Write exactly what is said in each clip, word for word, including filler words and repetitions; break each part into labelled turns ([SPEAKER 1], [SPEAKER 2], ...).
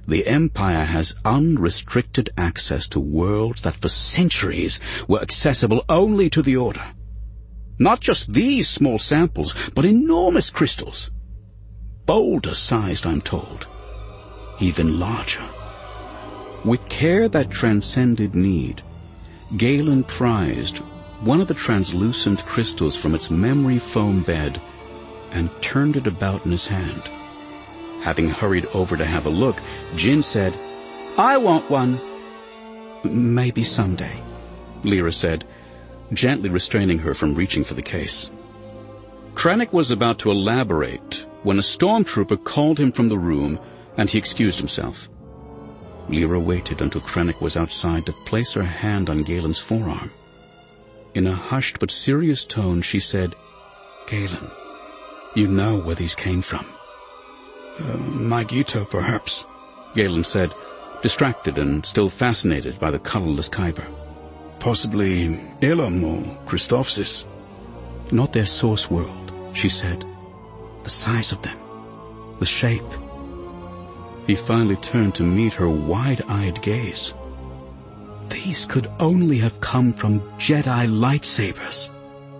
[SPEAKER 1] The Empire has unrestricted access to worlds that for centuries were accessible only to the Order. Not just these small samples, but enormous crystals. Boulder-sized, I'm told. Even larger. With care that transcended need, Galen prized one of the translucent crystals from its memory foam bed and turned it about in his hand. Having hurried over to have a look, Jin said, "I want one." "Maybe someday," Lyra said, gently restraining her from reaching for the case. Krennic was about to elaborate when a stormtrooper called him from the room, and he excused himself. Lyra waited until Krennic was outside to place her hand on Galen's forearm. In a hushed but serious tone, she said, "Galen, you know where these came from." Uh, Magito, perhaps, Galen said, distracted and still fascinated by the colorless Kyber. Possibly Elam or Christophsis. Not their source world, she said. The size of them. The shape. He finally turned to meet her wide-eyed gaze. These could only have come from Jedi lightsabers.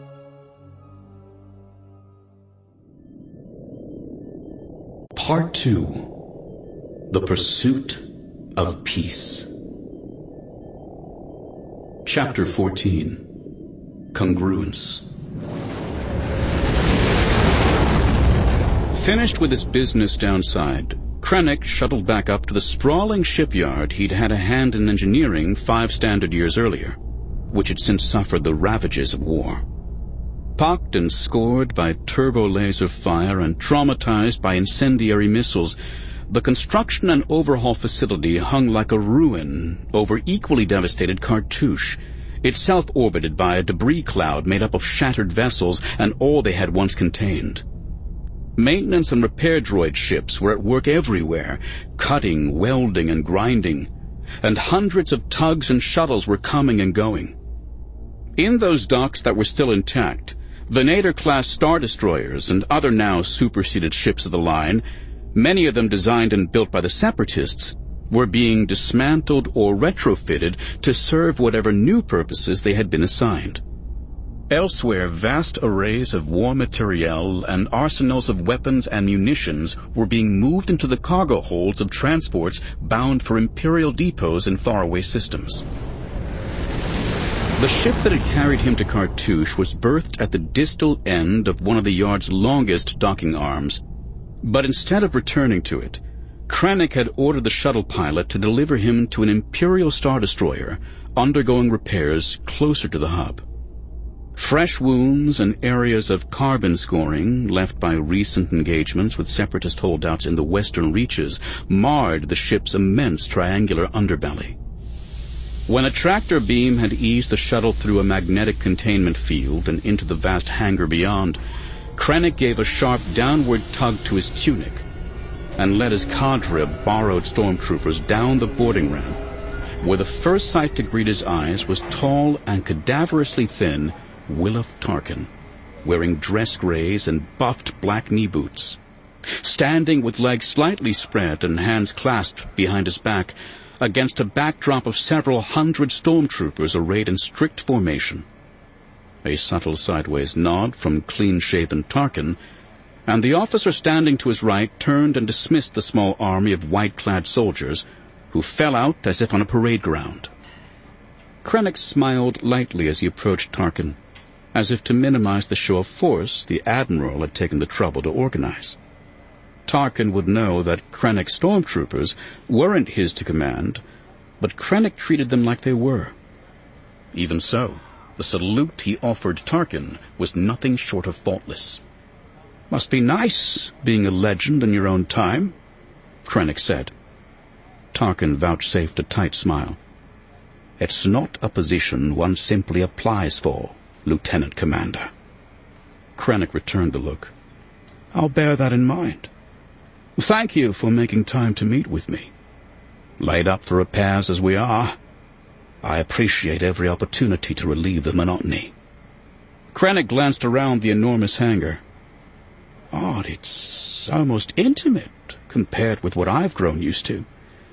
[SPEAKER 1] Part two. The Pursuit of Peace. Chapter fourteen. Congruence. Finished with his business downside, Krennic shuttled back up to the sprawling shipyard he'd had a hand in engineering five standard years earlier, which had since suffered the ravages of war. Pocked and scored by turbo-laser fire and traumatized by incendiary missiles, the construction and overhaul facility hung like a ruin over equally devastated Cartouche, itself orbited by a debris cloud made up of shattered vessels and all they had once contained. Maintenance and repair droid ships were at work everywhere, cutting, welding, and grinding, and hundreds of tugs and shuttles were coming and going. In those docks that were still intact, Venator-class Star Destroyers and other now superseded ships of the line, many of them designed and built by the Separatists, were being dismantled or retrofitted to serve whatever new purposes they had been assigned. Elsewhere, vast arrays of war materiel and arsenals of weapons and munitions were being moved into the cargo holds of transports bound for Imperial depots in faraway systems. The ship that had carried him to Cartouche was berthed at the distal end of one of the yard's longest docking arms, but instead of returning to it, Krennic had ordered the shuttle pilot to deliver him to an Imperial Star Destroyer undergoing repairs closer to the hub. Fresh wounds and areas of carbon scoring left by recent engagements with Separatist holdouts in the western reaches marred the ship's immense triangular underbelly. When a tractor beam had eased the shuttle through a magnetic containment field and into the vast hangar beyond, Krennic gave a sharp downward tug to his tunic and led his cadre of borrowed stormtroopers down the boarding ramp, where the first sight to greet his eyes was tall and cadaverously thin Williff Tarkin, wearing dress grays and buffed black knee boots. Standing with legs slightly spread and hands clasped behind his back against a backdrop of several hundred stormtroopers arrayed in strict formation. A subtle sideways nod from clean-shaven Tarkin, and the officer standing to his right turned and dismissed the small army of white-clad soldiers, who fell out as if on a parade ground. Krennic smiled lightly as he approached Tarkin, as if to minimize the show of force the Admiral had taken the trouble to organize. Tarkin would know that Krennic's stormtroopers weren't his to command, but Krennic treated them like they were. Even so, the salute he offered Tarkin was nothing short of faultless. "Must be nice being a legend in your own time," Krennic said. Tarkin vouchsafed a tight smile. "It's not a position one simply applies for, Lieutenant Commander." Krennic returned the look. "I'll bear that in mind. Thank you for making time to meet with me. Laid up for repairs as we are, I appreciate every opportunity to relieve the monotony." Krennic glanced around the enormous hangar. "Odd, it's almost intimate compared with what I've grown used to.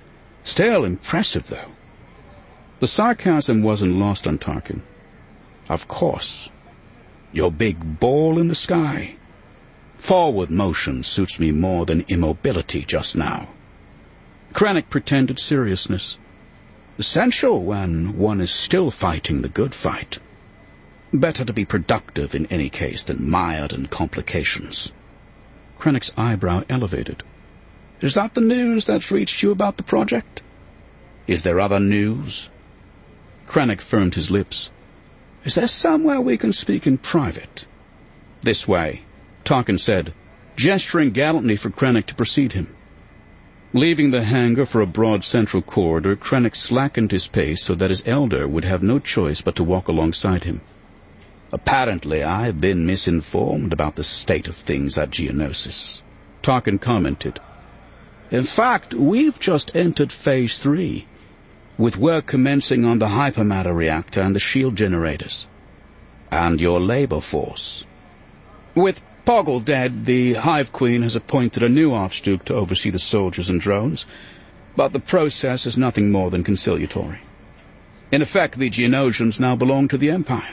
[SPEAKER 1] Still impressive, though. The sarcasm wasn't lost on Tarkin. Of course. Your big ball in the sky. Forward motion suits me more than immobility just now. Krennic pretended seriousness. Essential when one is still fighting the good fight. Better to be productive in any case than mired in complications. Krennic's eyebrow elevated. Is that the news that's reached you about the project? Is there other news? Krennic firmed his lips. Is there somewhere we can speak in private? This way, Tarkin said, gesturing gallantly for Krennic to precede him. Leaving the hangar for a broad central corridor, Krennic slackened his pace so that his elder would have no choice but to walk alongside him. Apparently I've been misinformed about the state of things at Geonosis, Tarkin commented. In fact, we've just entered Phase three, with work commencing on the hypermatter reactor and the shield generators. And your labor force. With Poggle dead, the Hive Queen has appointed a new Archduke to oversee the soldiers and drones, but the process is nothing more than conciliatory. In effect, the Geonosians now belong to the Empire.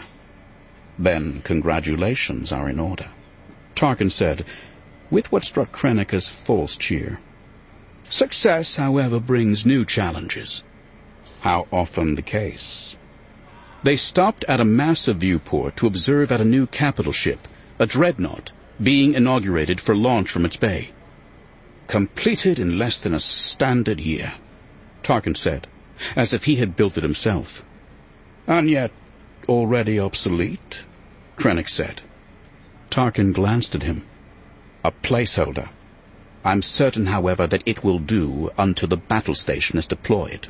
[SPEAKER 1] Then congratulations are in order, Tarkin said, with what struck Krennic as false cheer. Success, however, brings new challenges. How often the case? They stopped at a massive viewport to observe at a new capital ship, a dreadnought, being inaugurated for launch from its bay. Completed in less than a standard year, Tarkin said, as if he had built it himself. And yet already obsolete, Krennic said. Tarkin glanced at him. A placeholder. I'm certain, however, that it will do until the battle station is deployed.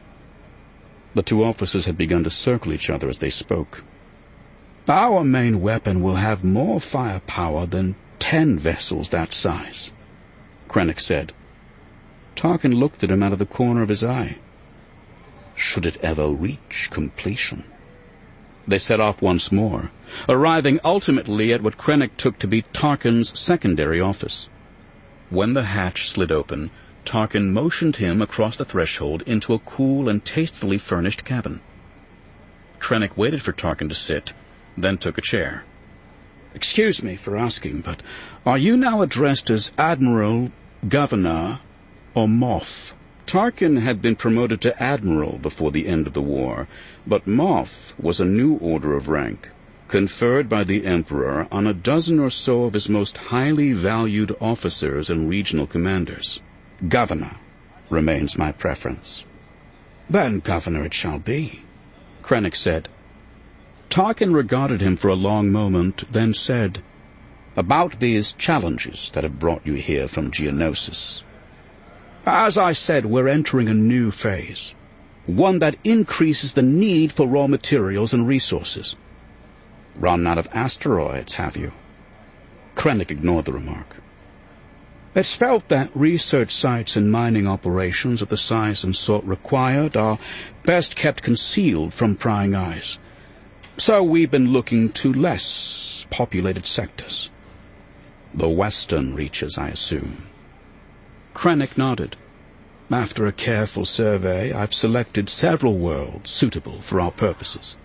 [SPEAKER 1] The two officers had begun to circle each other as they spoke. Our main weapon will have more firepower than ten vessels that size, Krennic said. Tarkin looked at him out of the corner of his eye. Should it ever reach completion? They set off once more, arriving ultimately at what Krennic took to be Tarkin's secondary office. When the hatch slid open, Tarkin motioned him across the threshold into a cool and tastefully furnished cabin. Krennic waited for Tarkin to sit, then took a chair. Excuse me for asking, but are you now addressed as Admiral, Governor, or Moff? Tarkin had been promoted to Admiral before the end of the war, but Moff was a new order of rank, conferred by the Emperor on a dozen or so of his most highly valued officers and regional commanders. Governor remains my preference. Then Governor it shall be, Krennic said. Tarkin regarded him for a long moment, then said, About these challenges that have brought you here from Geonosis. As I said, we're entering a new phase, one that increases the need for raw materials and resources. Run out of asteroids, have you? Krennic ignored the remark. It's felt that research sites and mining operations of the size and sort required are best kept concealed from prying eyes. So we've been looking to less populated sectors. The western reaches, I assume. Krennic nodded. After a careful survey, I've selected several worlds suitable for our purposes.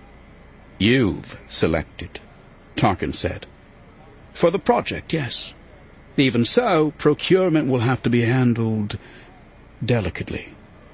[SPEAKER 1] You've selected, Tarkin said. For the project, yes. Even so, procurement will have to be handled delicately.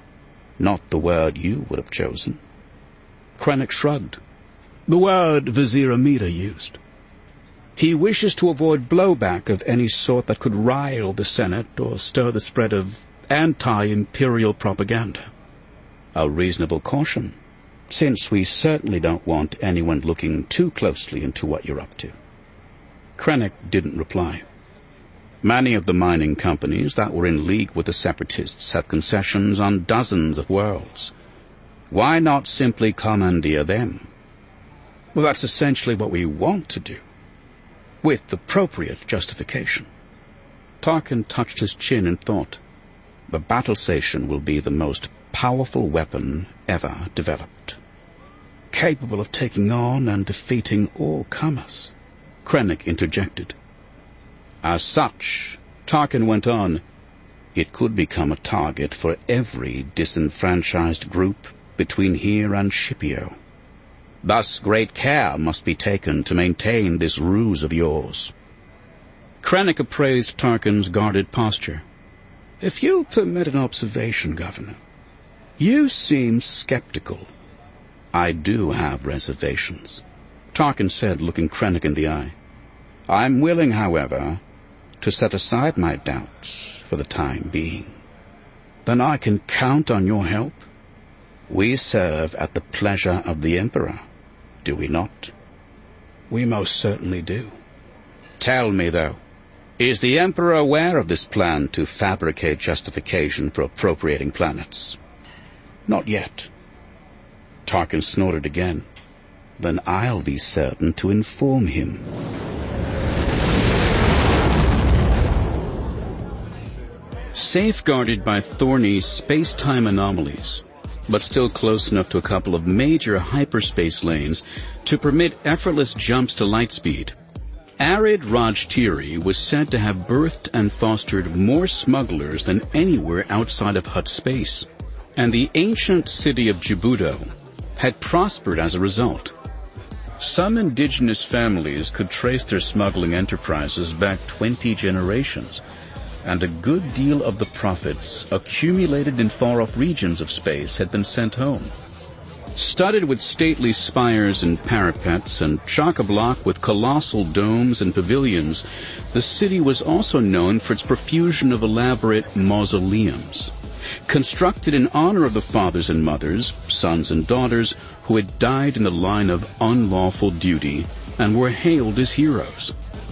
[SPEAKER 1] Not the word you would have chosen. Krennic shrugged. The word Vizier Amida used. He wishes to avoid blowback of any sort that could rile the Senate or stir the spread of anti-imperial propaganda. A reasonable caution, since we certainly don't want anyone looking too closely into what you're up to. Krennic didn't reply. Many of the mining companies that were in league with the Separatists have concessions on dozens of worlds. Why not simply commandeer them? Well, that's essentially what we want to do, with appropriate justification. Tarkin touched his chin in thought. The battle station will be the most powerful weapon ever developed, capable of taking on and defeating all comers, Krennic interjected. As such, Tarkin went on, it could become a target for every disenfranchised group between here and Scipio. Thus great care must be taken to maintain this ruse of yours." Krennic appraised Tarkin's guarded posture. "If you'll permit an observation, Governor, you seem skeptical." "I do have reservations," Tarkin said, looking Krennic in the eye. "I'm willing, however, to set aside my doubts for the time being." "Then I can count on your help?" "We serve at the pleasure of the Emperor, do we not?" "We most certainly do." "Tell me, though, is the Emperor aware of this plan to fabricate justification for appropriating planets?" "Not yet." Tarkin snorted again. "Then I'll be certain to inform him." Safeguarded by thorny space-time anomalies, but still close enough to a couple of major hyperspace lanes to permit effortless jumps to light speed, arid Raj-Tiri was said to have birthed and fostered more smugglers than anywhere outside of Hutt space, and the ancient city of Jibudo had prospered as a result. Some indigenous families could trace their smuggling enterprises back twenty generations, and a good deal of the profits accumulated in far-off regions of space had been sent home. Studded with stately spires and parapets and chock-a-block with colossal domes and pavilions, the city was also known for its profusion of elaborate mausoleums, constructed in honor of the fathers and mothers, sons and daughters, who had died in the line of unlawful duty and were hailed as heroes.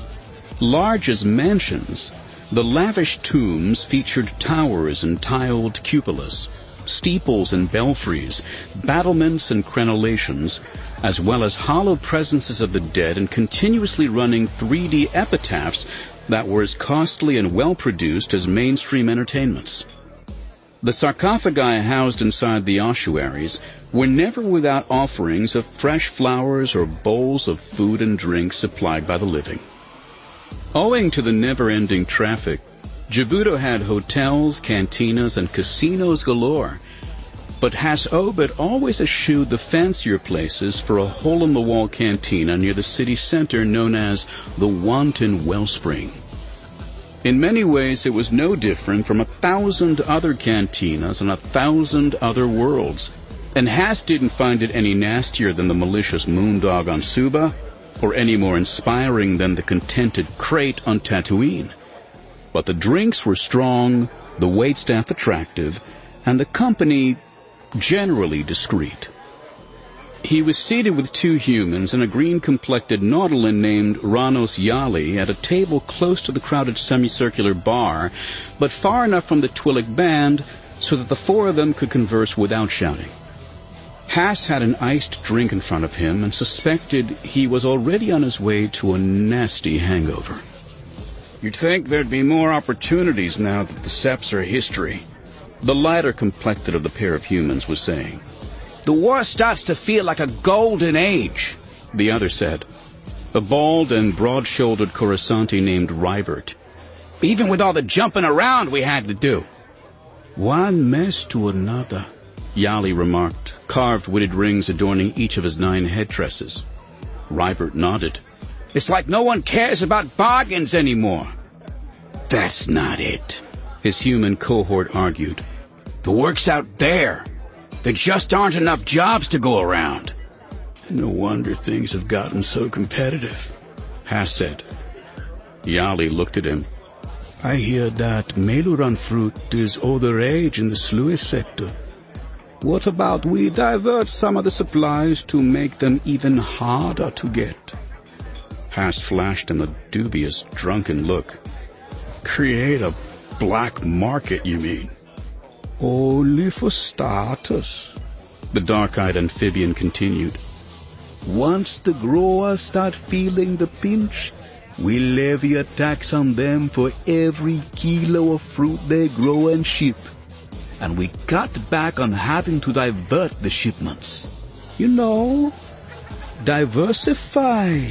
[SPEAKER 1] Large as mansions, the lavish tombs featured towers and tiled cupolas, steeples and belfries, battlements and crenellations, as well as hollow presences of the dead and continuously running three D epitaphs that were as costly and well-produced as mainstream entertainments. The sarcophagi housed inside the ossuaries were never without offerings of fresh flowers or bowls of food and drink supplied by the living. Owing to the never-ending traffic, Jibudo had hotels, cantinas, and casinos galore, but Has-Obit always eschewed the fancier places for a hole-in-the-wall cantina near the city center known as the Wanton Wellspring. In many ways, it was no different from a thousand other cantinas on a thousand other worlds, and Has didn't find it any nastier than the malicious Moondog on Suba, or any more inspiring than the contented Crate on Tatooine. But the drinks were strong, the waitstaff attractive, and the company generally discreet. He was seated with two humans and a green-complected Nautolan named Ranos Yali at a table close to the crowded semicircular bar, but far enough from the Twi'lek band so that the four of them could converse without shouting. Has had an iced drink in front of him and suspected he was already on his way to a nasty hangover. "You'd think there'd be more opportunities now that the Seps are history," the lighter-complected of the pair of humans was saying.
[SPEAKER 2] "The war starts to feel like a golden age,"
[SPEAKER 1] the other said, a bald and broad-shouldered Coruscanti named Rybert.
[SPEAKER 2] "Even with all the jumping around we had to do."
[SPEAKER 1] "One mess to another," Yali remarked, carved wooden rings adorning each of his nine headdresses. Rybert nodded.
[SPEAKER 2] "It's like no one cares about bargains anymore."
[SPEAKER 1] "That's not it," his human cohort argued.
[SPEAKER 2] "The work's out there. There just aren't enough jobs to go around."
[SPEAKER 1] "No wonder things have gotten so competitive," Has said. Yali looked at him. "I hear that Meluran fruit is all the rage in the Sluis sector. What about we divert some of the supplies to make them even harder to get?" Has flashed him a dubious, drunken look. "Create a black market, you mean?" "Only for starters," the dark-eyed amphibian continued. "Once the growers start feeling the pinch, we levy a tax on them for every kilo of fruit they grow and ship. And we cut back on having to divert the shipments. You know, diversify."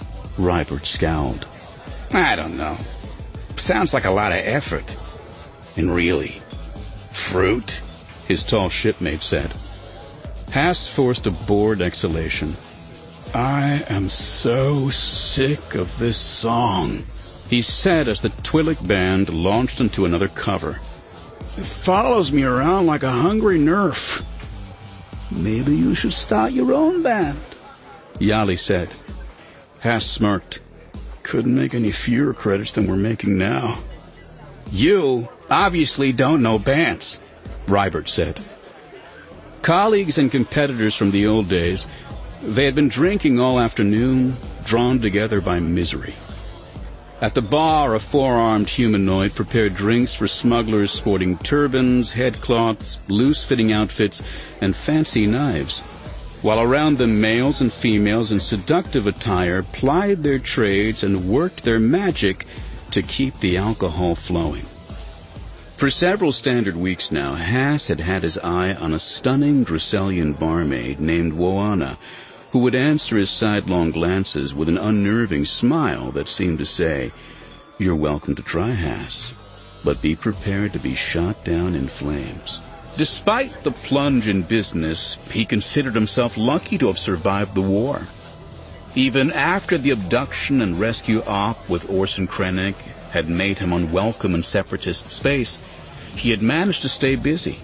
[SPEAKER 1] Rybert scowled.
[SPEAKER 2] "I don't know. Sounds like a lot of effort." And really, fruit?
[SPEAKER 1] His tall shipmate said. Haas forced a bored exhalation.
[SPEAKER 2] I am so sick of this song,
[SPEAKER 1] he said as the Twi'lek band launched into another cover.
[SPEAKER 2] It follows me around like a hungry nerf.
[SPEAKER 3] Maybe you should start your own band,
[SPEAKER 1] Yali said.
[SPEAKER 2] Haas smirked. Couldn't make any fewer credits than we're making now. You obviously don't know bands,
[SPEAKER 1] Rybert said. Colleagues and competitors from the old days, they had been drinking all afternoon, drawn together by misery. At the bar, a four-armed humanoid prepared drinks for smugglers sporting turbans, headcloths, loose-fitting outfits, and fancy knives, while around them males and females in seductive attire plied their trades and worked their magic to keep the alcohol flowing. For several standard weeks now, Haas had had his eye on a stunning Druselian barmaid named Woana, who would answer his sidelong glances with an unnerving smile that seemed to say, "You're welcome to try, Haas, but be prepared to be shot down in flames." Despite the plunge in business, he considered himself lucky to have survived the war. Even after the abduction and rescue op with Orson Krennic had made him unwelcome in separatist space, he had managed to stay busy.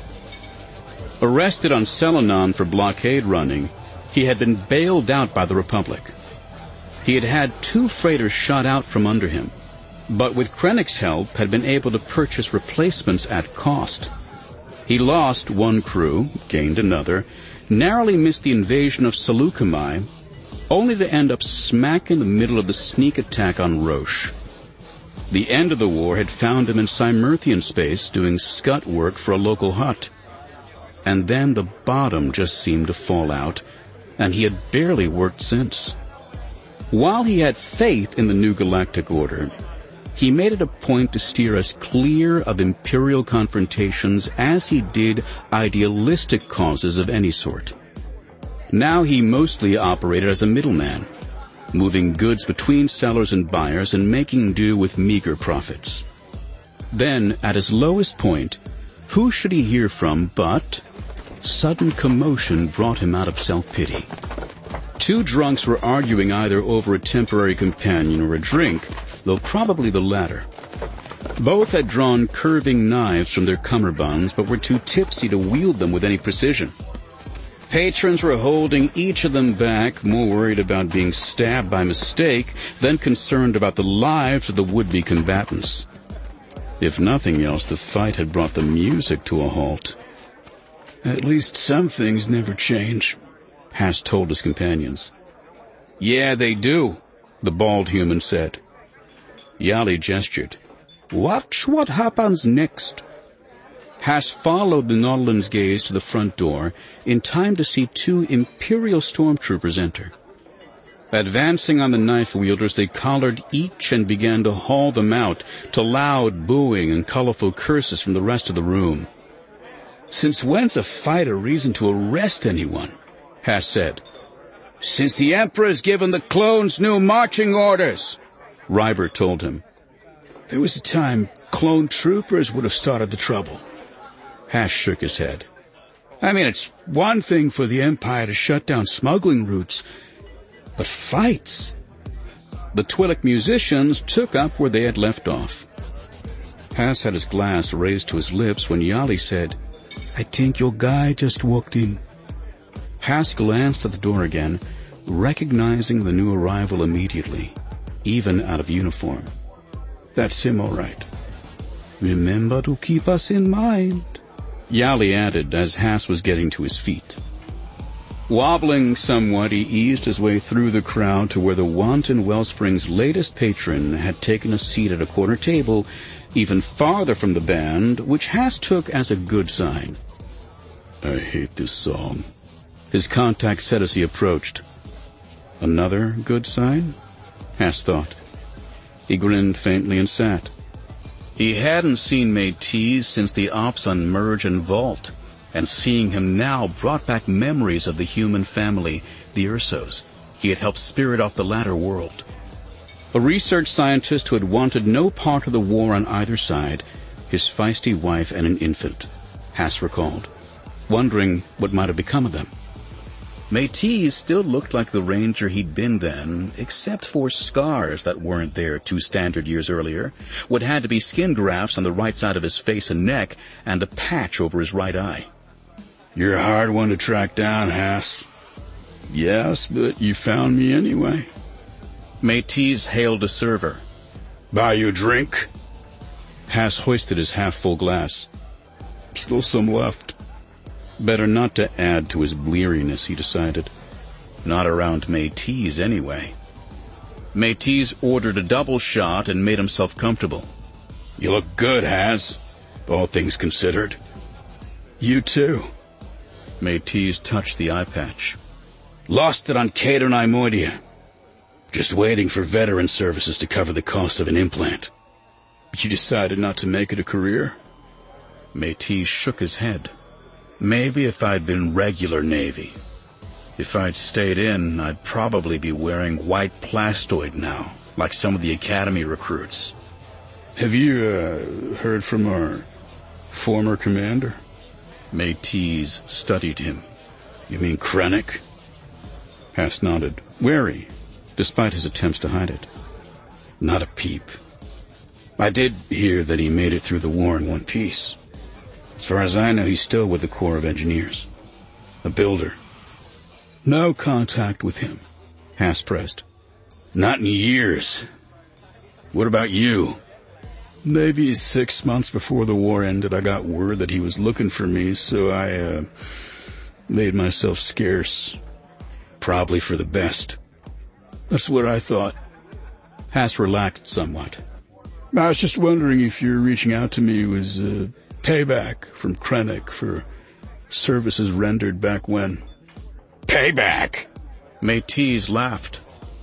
[SPEAKER 1] Arrested on Selenon for blockade running, he had been bailed out by the Republic. He had had two freighters shot out from under him, but with Krennic's help had been able to purchase replacements at cost. He lost one crew, gained another, narrowly missed the invasion of Seleucami, only to end up smack in the middle of the sneak attack on Roche. The end of the war had found him in Cymerthian space doing scut work for a local hut. And then the bottom just seemed to fall out, and he had barely worked since. While he had faith in the new galactic order, he made it a point to steer as clear of imperial confrontations as he did idealistic causes of any sort. Now he mostly operated as a middleman, moving goods between sellers and buyers and making do with meager profits. Then, at his lowest point, who should he hear from but sudden commotion brought him out of self-pity. Two drunks were arguing either over a temporary companion or a drink, though probably the latter. Both had drawn curving knives from their cummerbunds, but were too tipsy to wield them with any precision. Patrons were holding each of them back, more worried about being stabbed by mistake than concerned about the lives of the would-be combatants. If nothing else, the fight had brought the music to a halt.
[SPEAKER 2] At least some things never change,
[SPEAKER 1] Haas told his companions.
[SPEAKER 2] Yeah, they do,
[SPEAKER 1] the bald human said. Yali gestured.
[SPEAKER 3] Watch what happens next.
[SPEAKER 1] Haas followed the Nautilan's gaze to the front door in time to see two Imperial stormtroopers enter. Advancing on the knife-wielders, they collared each and began to haul them out to loud booing and colorful curses from the rest of the room.
[SPEAKER 2] Since when's a fight a reason to arrest anyone?
[SPEAKER 1] Haas said.
[SPEAKER 2] Since the Emperor's given the clones new marching orders,
[SPEAKER 1] Rybert told him.
[SPEAKER 2] There was a time clone troopers would have started the trouble.
[SPEAKER 1] Haas shook his head.
[SPEAKER 2] I mean, it's one thing for the Empire to shut down smuggling routes, but fights?
[SPEAKER 1] The Twi'lek musicians took up where they had left off. Haas had his glass raised to his lips when Yali said,
[SPEAKER 3] I think your guy just walked in.
[SPEAKER 1] Haas glanced at the door again, recognizing the new arrival immediately, even out of uniform.
[SPEAKER 2] That's him, all right.
[SPEAKER 3] Remember to keep us in mind,
[SPEAKER 1] Yali added as Haas was getting to his feet. Wobbling somewhat, he eased his way through the crowd to where the wanton Wellspring's latest patron had taken a seat at a corner table, even farther from the band, which Haas took as a good sign.
[SPEAKER 2] I hate this song,
[SPEAKER 1] his contact said as he approached. Another good sign? Haas thought. He grinned faintly and sat. He hadn't seen Métis since the ops on Merge and Vault, and seeing him now brought back memories of the human family, the Ursos. He had helped spirit off the latter world. A research scientist who had wanted no part of the war on either side, his feisty wife and an infant, Haas recalled, wondering what might have become of them. Métis still looked like the ranger he'd been then, except for scars that weren't there two standard years earlier, what had to be skin grafts on the right side of his face and neck, and a patch over his right eye.
[SPEAKER 2] You're a hard one to track down, Haas. Yes, but you found me anyway.
[SPEAKER 1] Métis hailed a server.
[SPEAKER 2] Buy you a drink?
[SPEAKER 1] Haas hoisted his half-full glass.
[SPEAKER 2] Still some left.
[SPEAKER 1] Better not to add to his bleariness, he decided. Not around Métis, anyway. Métis ordered a double shot and made himself comfortable.
[SPEAKER 2] You look good, Haas, all things considered.
[SPEAKER 1] You too. Métis touched the eye patch.
[SPEAKER 2] Lost it on Cato Neimoidia. Just waiting for veteran services to cover the cost of an implant.
[SPEAKER 1] You decided not to make it a career? Métis shook his head. Maybe if I'd been regular Navy. If I'd stayed in, I'd probably be wearing white plastoid now, like some of the Academy recruits.
[SPEAKER 2] Have you, uh, heard from our former commander?
[SPEAKER 1] Métis studied him.
[SPEAKER 2] You mean Krennic?
[SPEAKER 1] Haas nodded, wary, despite his attempts to hide it.
[SPEAKER 2] Not a peep. I did hear that he made it through the war in one piece. As far as I know, he's still with the Corps of Engineers. A builder.
[SPEAKER 1] No contact with him, Haas pressed.
[SPEAKER 2] Not in years. What about you?
[SPEAKER 1] Maybe six months before the war ended, I got word that he was looking for me, so I, uh, made myself scarce.
[SPEAKER 2] Probably for the best.
[SPEAKER 1] That's what I thought. Haas relaxed somewhat.
[SPEAKER 2] I was just wondering if your reaching out to me was, uh, payback from Krennic for services rendered back when.
[SPEAKER 1] Payback? Métis laughed.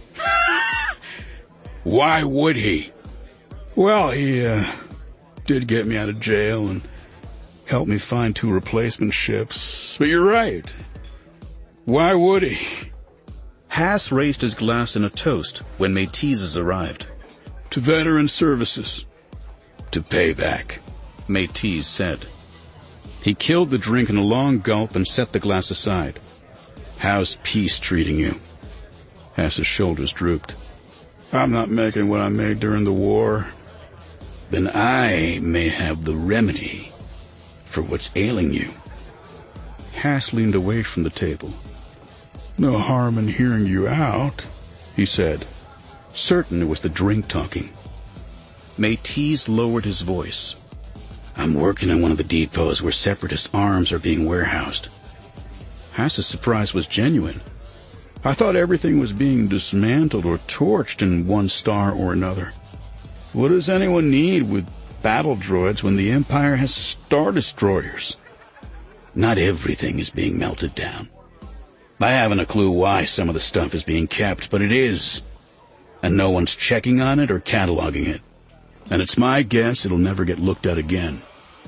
[SPEAKER 2] Why would he?
[SPEAKER 1] Well, he, uh, did get me out of jail and helped me find two replacement ships. But you're right. Why would he? Haas raised his glass in a toast when Métis arrived.
[SPEAKER 2] To veteran services.
[SPEAKER 1] To payback, Métis said. He killed the drink in a long gulp and set the glass aside. How's peace treating you? Haas's shoulders drooped.
[SPEAKER 2] I'm not making what I made during the war.
[SPEAKER 1] Then I may have the remedy for what's ailing you. Haas leaned away from the table.
[SPEAKER 2] No harm in hearing you out, he said,
[SPEAKER 1] certain it was the drink talking. Métis lowered his voice.
[SPEAKER 2] I'm working on one of the depots where separatist arms are being warehoused.
[SPEAKER 1] Haas's surprise was genuine.
[SPEAKER 2] I thought everything was being dismantled or torched in one star or another. What does anyone need with battle droids when the Empire has Star Destroyers?
[SPEAKER 1] Not everything is being melted down. I haven't a clue why some of the stuff is being kept, but it is. And no one's checking on it or cataloging it. And it's my guess it'll never get looked at again.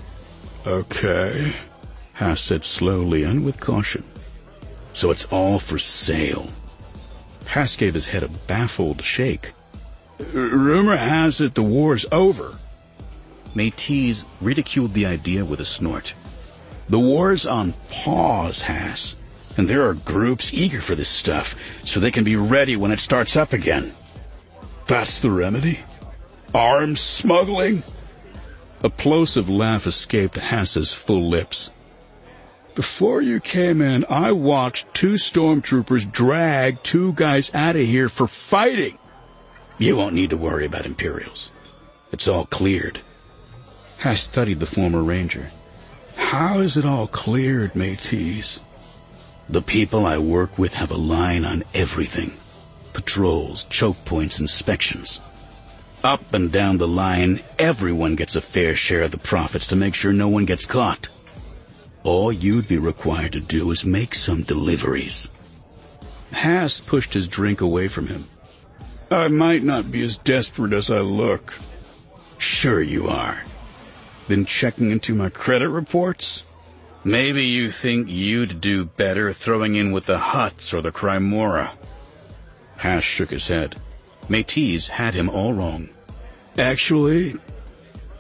[SPEAKER 2] Okay,
[SPEAKER 1] Haas said slowly and with caution. So it's all for sale. Haas gave his head a baffled shake.
[SPEAKER 2] Rumor has it the war's over.
[SPEAKER 1] Métis ridiculed the idea with a snort.
[SPEAKER 2] The war's on pause, Haas. And there are groups eager for this stuff, so they can be ready when it starts up again. That's the remedy? Arms smuggling?
[SPEAKER 1] A plosive laugh escaped Haas's full lips.
[SPEAKER 2] Before you came in, I watched two stormtroopers drag two guys out of here for fighting.
[SPEAKER 1] You won't need to worry about Imperials. It's all cleared. Haas studied the former ranger.
[SPEAKER 2] How is it all cleared, Métis?
[SPEAKER 1] The people I work with have a line on everything. Patrols, choke points, inspections. Up and down the line, everyone gets a fair share of the profits to make sure no one gets caught. All you'd be required to do is make some deliveries.
[SPEAKER 2] Haas pushed his drink away from him. I might not be as desperate as I look.
[SPEAKER 1] Sure you are. Been checking into my credit reports? Maybe you think you'd do better throwing in with the Hutts or the Crymora. Haas shook his head. Métis had him all wrong.
[SPEAKER 2] Actually,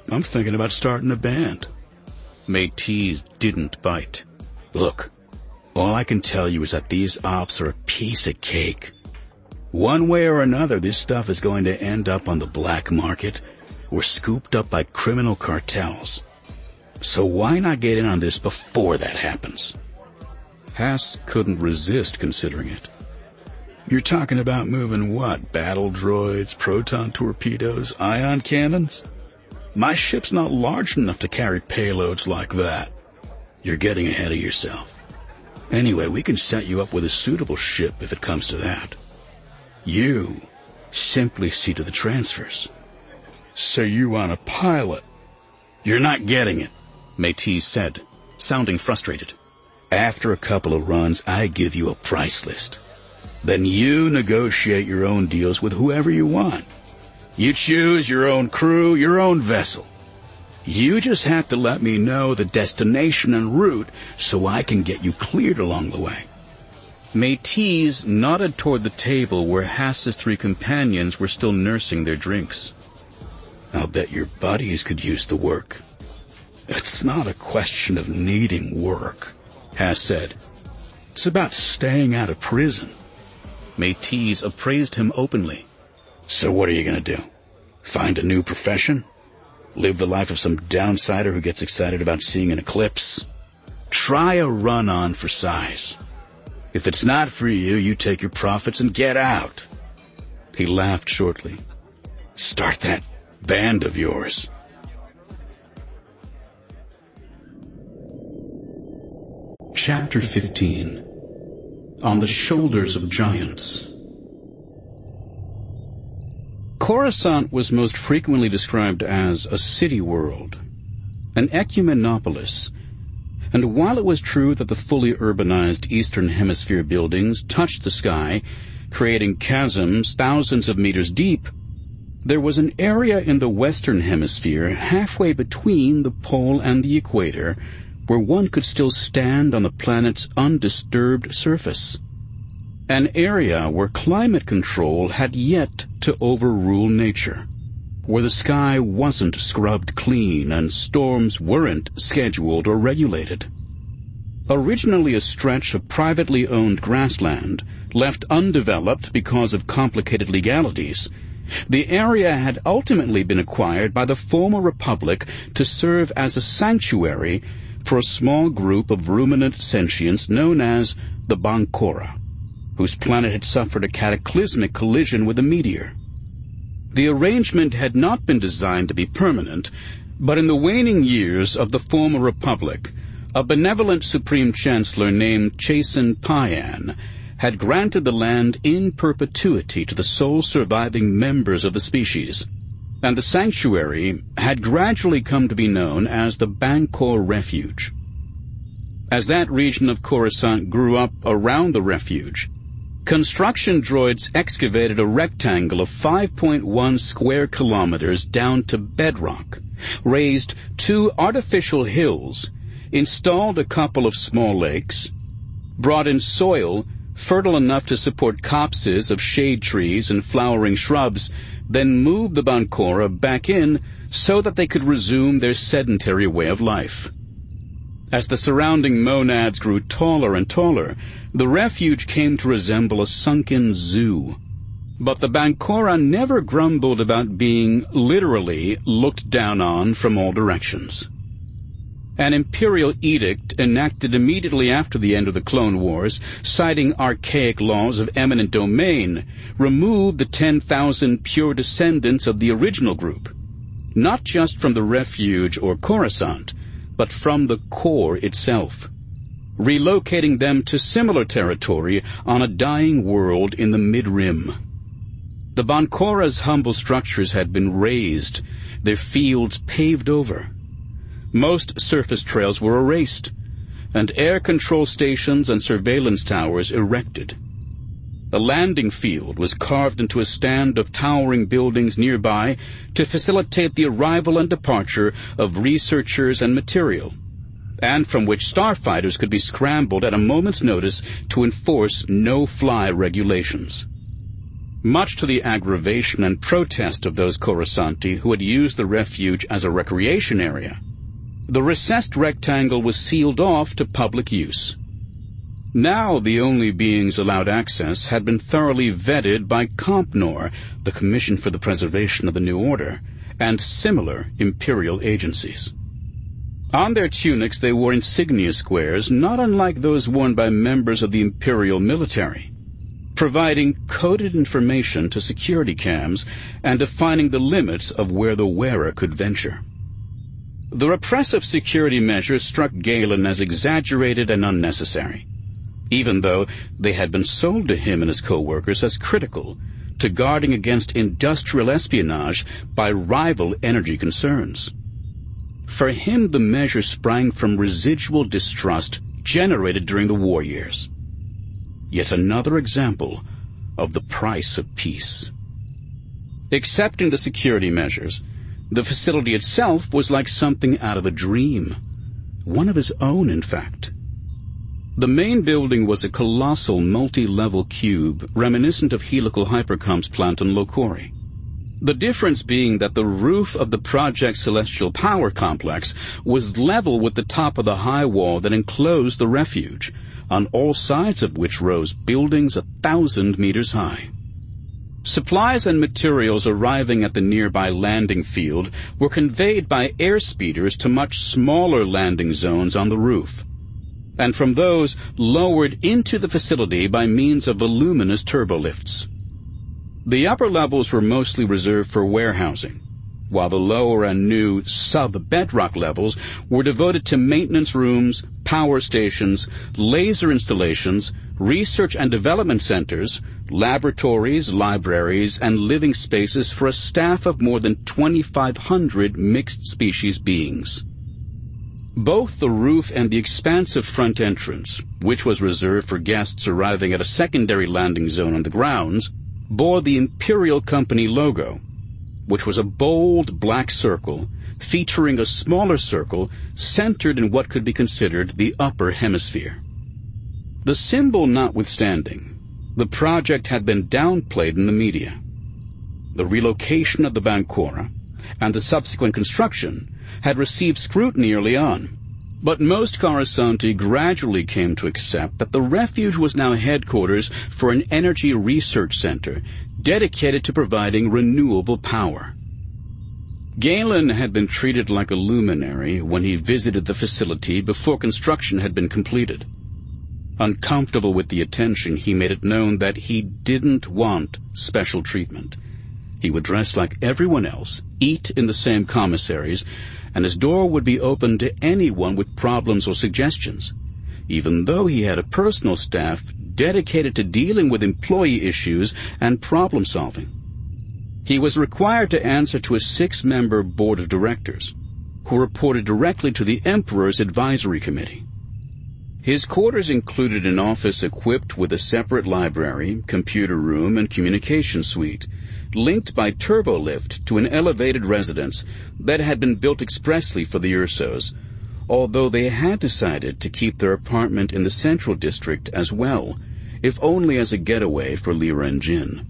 [SPEAKER 2] I'm thinking about starting a band.
[SPEAKER 1] Métis didn't bite.
[SPEAKER 2] Look, all I can tell you is that these ops are a piece of cake. One way or another, this stuff is going to end up on the black market or scooped up by criminal cartels. So why not get in on this before that happens?
[SPEAKER 1] Haas couldn't resist considering it.
[SPEAKER 2] You're talking about moving what? Battle droids, proton torpedoes, ion cannons? My ship's not large enough to carry payloads like that. You're getting ahead of yourself. Anyway, we can set you up with a suitable ship if it comes to that. You simply see to the transfers.
[SPEAKER 3] So you want a pilot?
[SPEAKER 2] You're not getting it,
[SPEAKER 1] Métis said, sounding frustrated.
[SPEAKER 2] After a couple of runs, I give you a price list. Then you negotiate your own deals with whoever you want. You choose your own crew, your own vessel. You just have to let me know the destination and route so I can get you cleared along the way.
[SPEAKER 1] Métis nodded toward the table where Haas's three companions were still nursing their drinks.
[SPEAKER 2] I'll bet your buddies could use the work. It's not a question of needing work, Haas said. It's about staying out of prison.
[SPEAKER 1] Métis appraised him openly.
[SPEAKER 2] So what are you going to do? Find a new profession? Live the life of some downsider who gets excited about seeing an eclipse? Try a run-on for size. If it's not for you, you take your profits and get out. He laughed shortly. Start that band of yours.
[SPEAKER 1] Chapter fifteen. On the Shoulders of Giants. Coruscant was most frequently described as a city world, an ecumenopolis, and while it was true that the fully urbanized Eastern Hemisphere buildings touched the sky, creating chasms thousands of meters deep, there was an area in the Western Hemisphere halfway between the pole and the equator where one could still stand on the planet's undisturbed surface. An area where climate control had yet to overrule nature, where the sky wasn't scrubbed clean and storms weren't scheduled or regulated. Originally a stretch of privately owned grassland, left undeveloped because of complicated legalities, the area had ultimately been acquired by the former republic to serve as a sanctuary for a small group of ruminant sentients known as the Bancora, whose planet had suffered a cataclysmic collision with a meteor. The arrangement had not been designed to be permanent, but in the waning years of the former republic, a benevolent supreme chancellor named Chasen Payan had granted the land in perpetuity to the sole surviving members of the species, and the sanctuary had gradually come to be known as the Bancor Refuge. As that region of Coruscant grew up around the refuge, construction droids excavated a rectangle of five point one square kilometers down to bedrock, raised two artificial hills, installed a couple of small lakes, brought in soil fertile enough to support copses of shade trees and flowering shrubs, then moved the Bancora back in so that they could resume their sedentary way of life. As the surrounding monads grew taller and taller, the refuge came to resemble a sunken zoo. But the Bancora never grumbled about being literally looked down on from all directions. An imperial edict enacted immediately after the end of the Clone Wars, citing archaic laws of eminent domain, removed the ten thousand pure descendants of the original group, not just from the refuge or Coruscant, but from the core itself, relocating them to similar territory on a dying world in the mid-rim. The Bancora's humble structures had been razed, their fields paved over. Most surface trails were erased, and air control stations and surveillance towers erected. A landing field was carved into a stand of towering buildings nearby to facilitate the arrival and departure of researchers and material, and from which starfighters could be scrambled at a moment's notice to enforce no-fly regulations. much to the aggravation and protest of those Coruscanti who had used the refuge as a recreation area. The recessed rectangle was sealed off to public use. Now the only beings allowed access had been thoroughly vetted by Compnor, the Commission for the Preservation of the New Order, and similar imperial agencies. On their tunics they wore insignia squares not unlike those worn by members of the imperial military, providing coded information to security cams and defining the limits of where the wearer could venture. The repressive security measures struck Galen as exaggerated and unnecessary, even though they had been sold to him and his co-workers as critical to guarding against industrial espionage by rival energy concerns. For him, the measure sprang from residual distrust generated during the war years. Yet another example of the price of peace. Accepting the security measures, the facility itself was like something out of a dream, one of his own, in fact. The main building was a colossal multi-level cube reminiscent of Helical Hypercom's plant in Lokori. The difference being that the roof of the Project Celestial Power Complex was level with the top of the high wall that enclosed the refuge, on all sides of which rose buildings a thousand meters high. Supplies and materials arriving at the nearby landing field were conveyed by air speeders to much smaller landing zones on the roof, and from those lowered into the facility by means of voluminous turbolifts. The upper levels were mostly reserved for warehousing, while the lower and new sub-bedrock levels were devoted to maintenance rooms, power stations, laser installations, research and development centers, laboratories, libraries, and living spaces for a staff of more than twenty-five hundred mixed-species beings. Both the roof and the expansive front entrance, which was reserved for guests arriving at a secondary landing zone on the grounds, bore the Imperial Company logo, which was a bold black circle featuring a smaller circle centered in what could be considered the upper hemisphere. The symbol notwithstanding, the project had been downplayed in the media. The relocation of the Vancora and the subsequent construction had received scrutiny early on, but most Coruscanti gradually came to accept that the refuge was now headquarters for an energy research center dedicated to providing renewable power. Galen had been treated like a luminary when he visited the facility before construction had been completed. Uncomfortable with the attention, he made it known that he didn't want special treatment. He would dress like everyone else, eat in the same commissaries, and his door would be open to anyone with problems or suggestions, even though he had a personal staff dedicated to dealing with employee issues and problem-solving. He was required to answer to a six-member board of directors, who reported directly to the Emperor's advisory committee. His quarters included an office equipped with a separate library, computer room, and communication suite, linked by turbolift to an elevated residence that had been built expressly for the Ursos, although they had decided to keep their apartment in the central district as well, if only as a getaway for Lyra and Jin.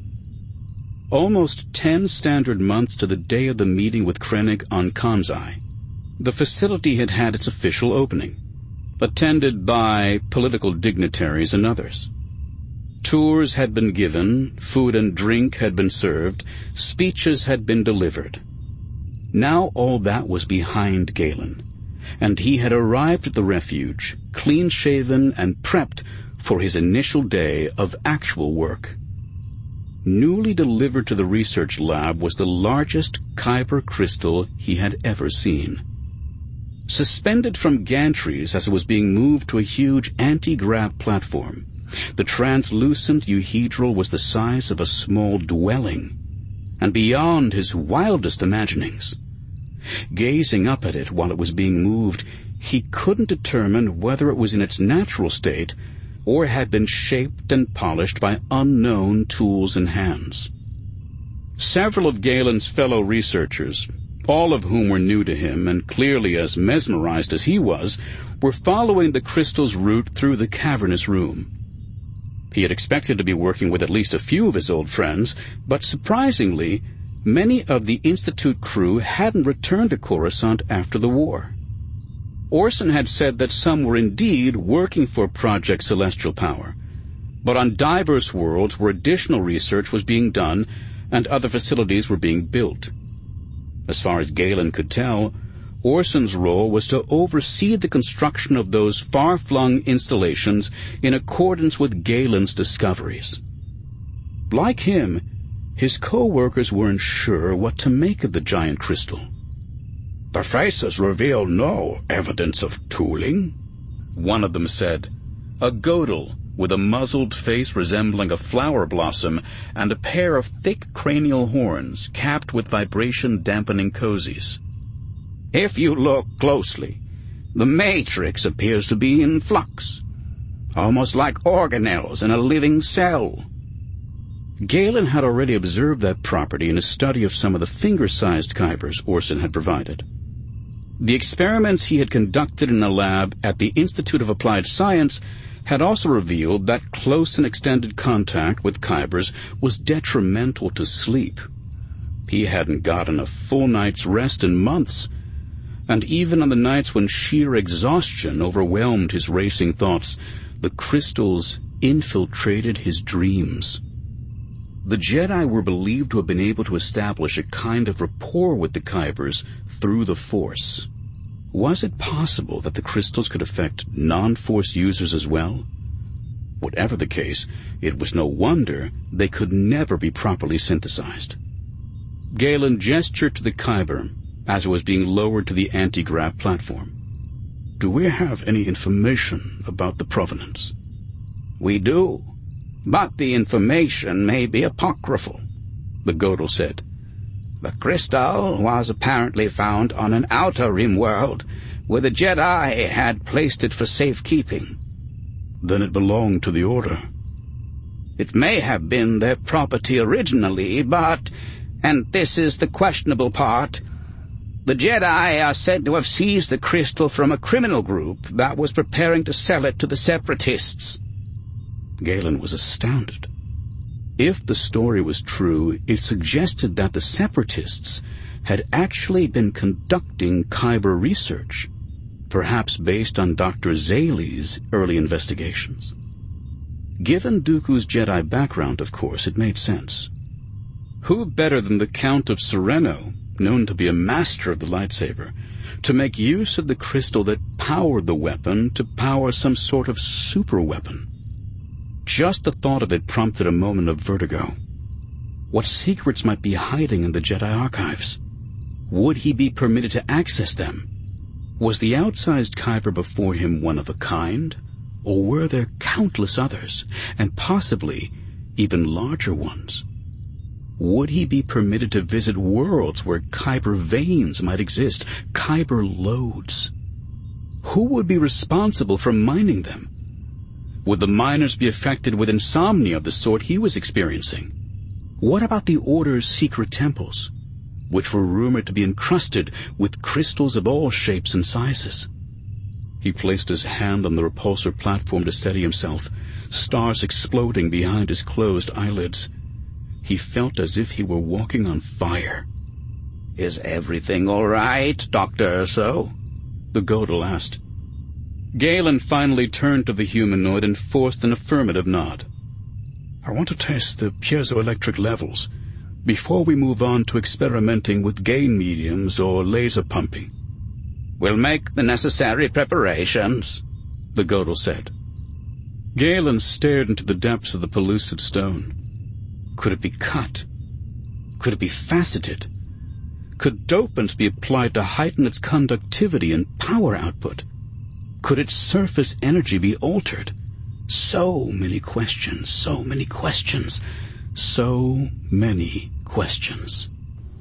[SPEAKER 1] Almost ten standard months to the day of the meeting with Krennic on Kanzai, the facility had had its official opening, attended by political dignitaries and others. Tours had been given, food and drink had been served, speeches had been delivered. Now all that was behind Galen, and he had arrived at the refuge, clean-shaven and prepped for his initial day of actual work. Newly delivered to the research lab was the largest Kyber crystal he had ever seen. Suspended from gantries as it was being moved to a huge anti-grav platform, the translucent euhedral was the size of a small dwelling, and beyond his wildest imaginings. Gazing up at it while it was being moved, he couldn't determine whether it was in its natural state or had been shaped and polished by unknown tools and hands. Several of Galen's fellow researchers, all of whom were new to him and clearly as mesmerized as he was, were following the crystal's route through the cavernous room. He had expected to be working with at least a few of his old friends, but surprisingly, many of the Institute crew hadn't returned to Coruscant after the war. Orson had said that some were indeed working for Project Celestial Power, but on diverse worlds where additional research was being done and other facilities were being built. As far as Galen could tell, Orson's role was to oversee the construction of those far-flung installations in accordance with Galen's discoveries. Like him, his co-workers weren't sure what to make of the giant crystal.
[SPEAKER 2] "The faces reveal no evidence of tooling,"
[SPEAKER 1] one of them said. A Godel with a muzzled face resembling a flower blossom and a pair of thick cranial horns capped with vibration-dampening cozies.
[SPEAKER 3] "If you look closely, the matrix appears to be in flux, almost like organelles in a living cell."
[SPEAKER 1] Galen had already observed that property in a study of some of the finger-sized Kybers Orson had provided. The experiments he had conducted in a lab at the Institute of Applied Science had also revealed that close and extended contact with Kybers was detrimental to sleep. He hadn't gotten a full night's rest in months, and even on the nights when sheer exhaustion overwhelmed his racing thoughts, the crystals infiltrated his dreams. The Jedi were believed to have been able to establish a kind of rapport with the Kybers through the Force. Was it possible that the crystals could affect non-Force users as well? Whatever the case, it was no wonder they could never be properly synthesized. Galen gestured to the Kyber as it was being lowered to the anti-grav platform.
[SPEAKER 2] "Do we have any information about the provenance?"
[SPEAKER 3] "We do, but the information may be apocryphal," the Godel said. "The crystal was apparently found on an outer rim world where the Jedi had placed it for safekeeping."
[SPEAKER 2] "Then it belonged to the Order."
[SPEAKER 3] "It may have been their property originally, but, and this is the questionable part, the Jedi are said to have seized the crystal from a criminal group that was preparing to sell it to the Separatists."
[SPEAKER 1] Galen was astounded. If the story was true, it suggested that the Separatists had actually been conducting Kyber research, perhaps based on Doctor Zayle's early investigations. Given Dooku's Jedi background, of course, it made sense. Who better than the Count of Sereno, known to be a master of the lightsaber, to make use of the crystal that powered the weapon to power some sort of super-weapon? Just the thought of it prompted a moment of vertigo. What secrets might be hiding in the Jedi archives? Would he be permitted to access them? Was the outsized Kyber before him one of a kind, or were there countless others, and possibly even larger ones? Would he be permitted to visit worlds where Kyber veins might exist, Kyber lodes? Who would be responsible for mining them? Would the miners be affected with insomnia of the sort he was experiencing? What about the Order's secret temples, which were rumored to be encrusted with crystals of all shapes and sizes? He placed his hand on the repulsor platform to steady himself, stars exploding behind his closed eyelids. He felt as if he were walking on fire.
[SPEAKER 3] "Is everything all right, Doctor Urso?"
[SPEAKER 1] the Godel asked. Galen finally turned to the humanoid and forced an affirmative nod.
[SPEAKER 2] "I want to test the piezoelectric levels before we move on to experimenting with gain mediums or laser pumping."
[SPEAKER 3] "We'll make the necessary preparations," the Godel said.
[SPEAKER 1] Galen stared into the depths of the pellucid stone. Could it be cut? Could it be faceted? Could dopants be applied to heighten its conductivity and power output? Could its surface energy be altered? So many questions, so many questions, so many questions.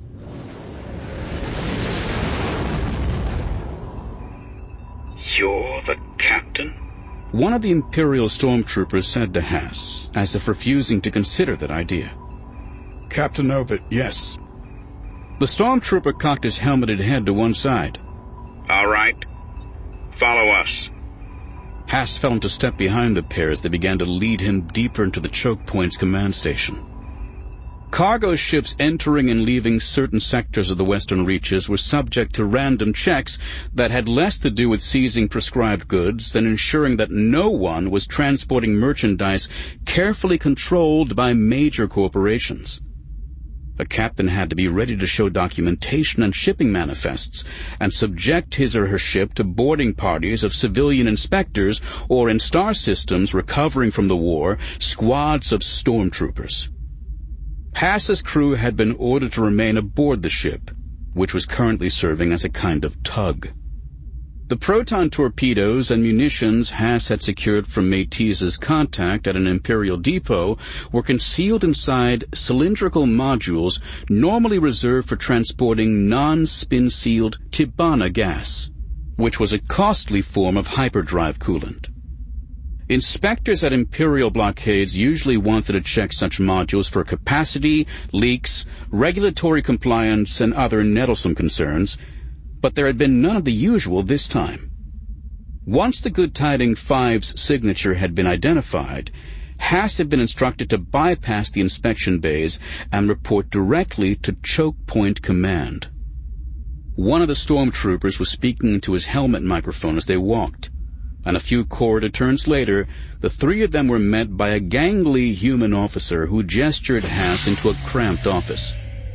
[SPEAKER 2] "You're the captain?"
[SPEAKER 1] One of the Imperial stormtroopers said to Hass, as if refusing to consider that idea.
[SPEAKER 2] "Captain Obit, yes."
[SPEAKER 1] The stormtrooper cocked his helmeted head to one side.
[SPEAKER 4] "All right. Follow us."
[SPEAKER 1] Haas fell into step behind the pair as they began to lead him deeper into the choke point's command station. Cargo ships entering and leaving certain sectors of the Western Reaches were subject to random checks that had less to do with seizing prescribed goods than ensuring that no one was transporting merchandise carefully controlled by major corporations. A captain had to be ready to show documentation and shipping manifests and subject his or her ship to boarding parties of civilian inspectors or, in star systems recovering from the war, squads of stormtroopers. Haas's crew had been ordered to remain aboard the ship, which was currently serving as a kind of tug. The proton torpedoes and munitions Haas had secured from Métis's contact at an Imperial depot were concealed inside cylindrical modules normally reserved for transporting non-spin-sealed Tibanna gas, which was a costly form of hyperdrive coolant. Inspectors at Imperial blockades usually wanted to check such modules for capacity, leaks, regulatory compliance, and other nettlesome concerns, but there had been none of the usual this time. Once the Good Tidings Five's signature had been identified, Haas had been instructed to bypass the inspection bays and report directly to Choke Point Command. One of the stormtroopers was speaking into his helmet microphone as they walked, and a few corridor turns later, the three of them were met by a gangly human officer who gestured Haas into a cramped office.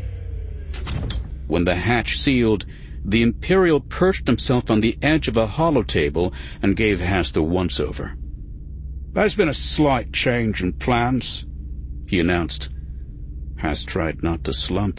[SPEAKER 1] When the hatch sealed, the Imperial perched himself on the edge of a holotable and gave Haas the once-over.
[SPEAKER 2] "There's been a slight change in plans,"
[SPEAKER 1] he announced. Haas tried not to slump.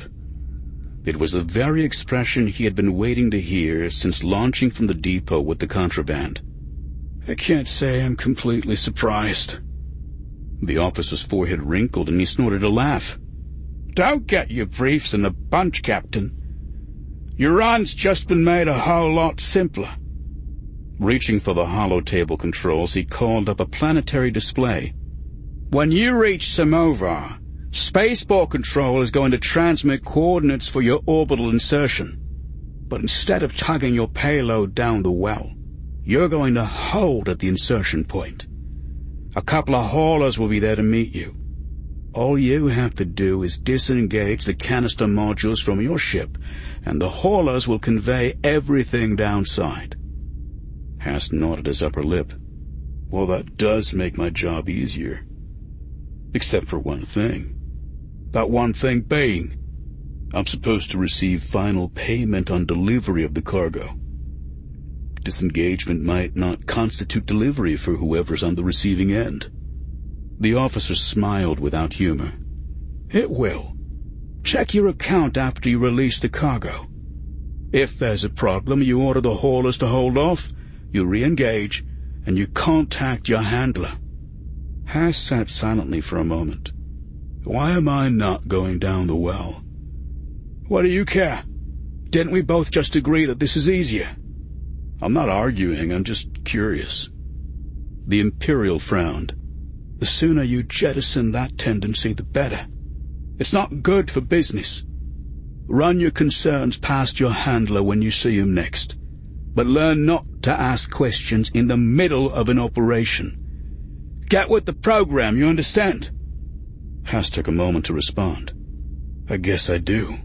[SPEAKER 1] It was the very expression he had been waiting to hear since launching from the depot with the contraband.
[SPEAKER 2] "I can't say I'm completely surprised."
[SPEAKER 1] The officer's forehead wrinkled and he snorted a laugh.
[SPEAKER 2] "Don't get your briefs in a bunch, Captain. Your run's just been made a whole lot simpler."
[SPEAKER 1] Reaching for the holotable controls, he called up a planetary display.
[SPEAKER 2] "When you reach Samovar, Spaceport Control is going to transmit coordinates for your orbital insertion. But instead of tugging your payload down the well, you're going to hold at the insertion point. A couple of haulers will be there to meet you. All you have to do is disengage the canister modules from your ship, and the haulers will convey everything downside."
[SPEAKER 1] Haas nodded his upper lip.
[SPEAKER 2] "Well, that does make my job easier. Except for one thing. That one thing being, I'm supposed to receive final payment on delivery of the cargo. Disengagement might not constitute delivery for whoever's on the receiving end."
[SPEAKER 1] The officer smiled without humor.
[SPEAKER 2] "It will. Check your account after you release the cargo. If there's a problem, you order the haulers to hold off, you re-engage, and you contact your handler."
[SPEAKER 1] Haas sat silently for a moment.
[SPEAKER 2] "Why am I not going down the well?" "What do you care? Didn't we both just agree that this is easier?"
[SPEAKER 1] "I'm not arguing, I'm just curious."
[SPEAKER 2] The Imperial frowned. "The sooner you jettison that tendency, the better. It's not good for business. Run your concerns past your handler when you see him next, but learn not to ask questions in the middle of an operation. Get with the program, you understand?"
[SPEAKER 1] Haas took a moment to respond.
[SPEAKER 2] "I guess I do."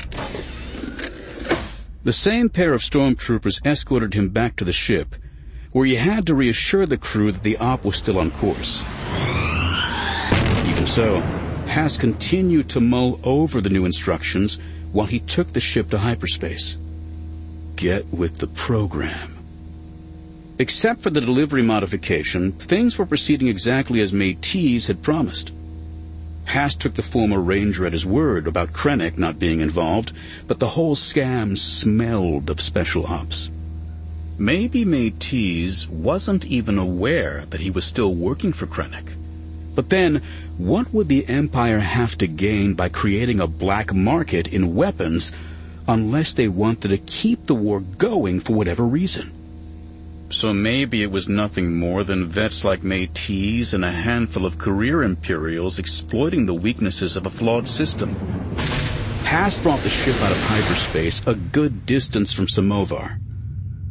[SPEAKER 1] The same pair of stormtroopers escorted him back to the ship, where he had to reassure the crew that the op was still on course. Even so, Haas continued to mull over the new instructions while he took the ship to hyperspace.
[SPEAKER 2] Get with the program.
[SPEAKER 1] Except for the delivery modification, things were proceeding exactly as Métis had promised. Haas took the former ranger at his word about Krennic not being involved, but the whole scam smelled of special ops. Maybe Métis wasn't even aware that he was still working for Krennic. But then, what would the Empire have to gain by creating a black market in weapons unless they wanted to keep the war going for whatever reason? So maybe it was nothing more than vets like Métis and a handful of career Imperials exploiting the weaknesses of a flawed system. Haas brought the ship out of hyperspace a good distance from Samovar.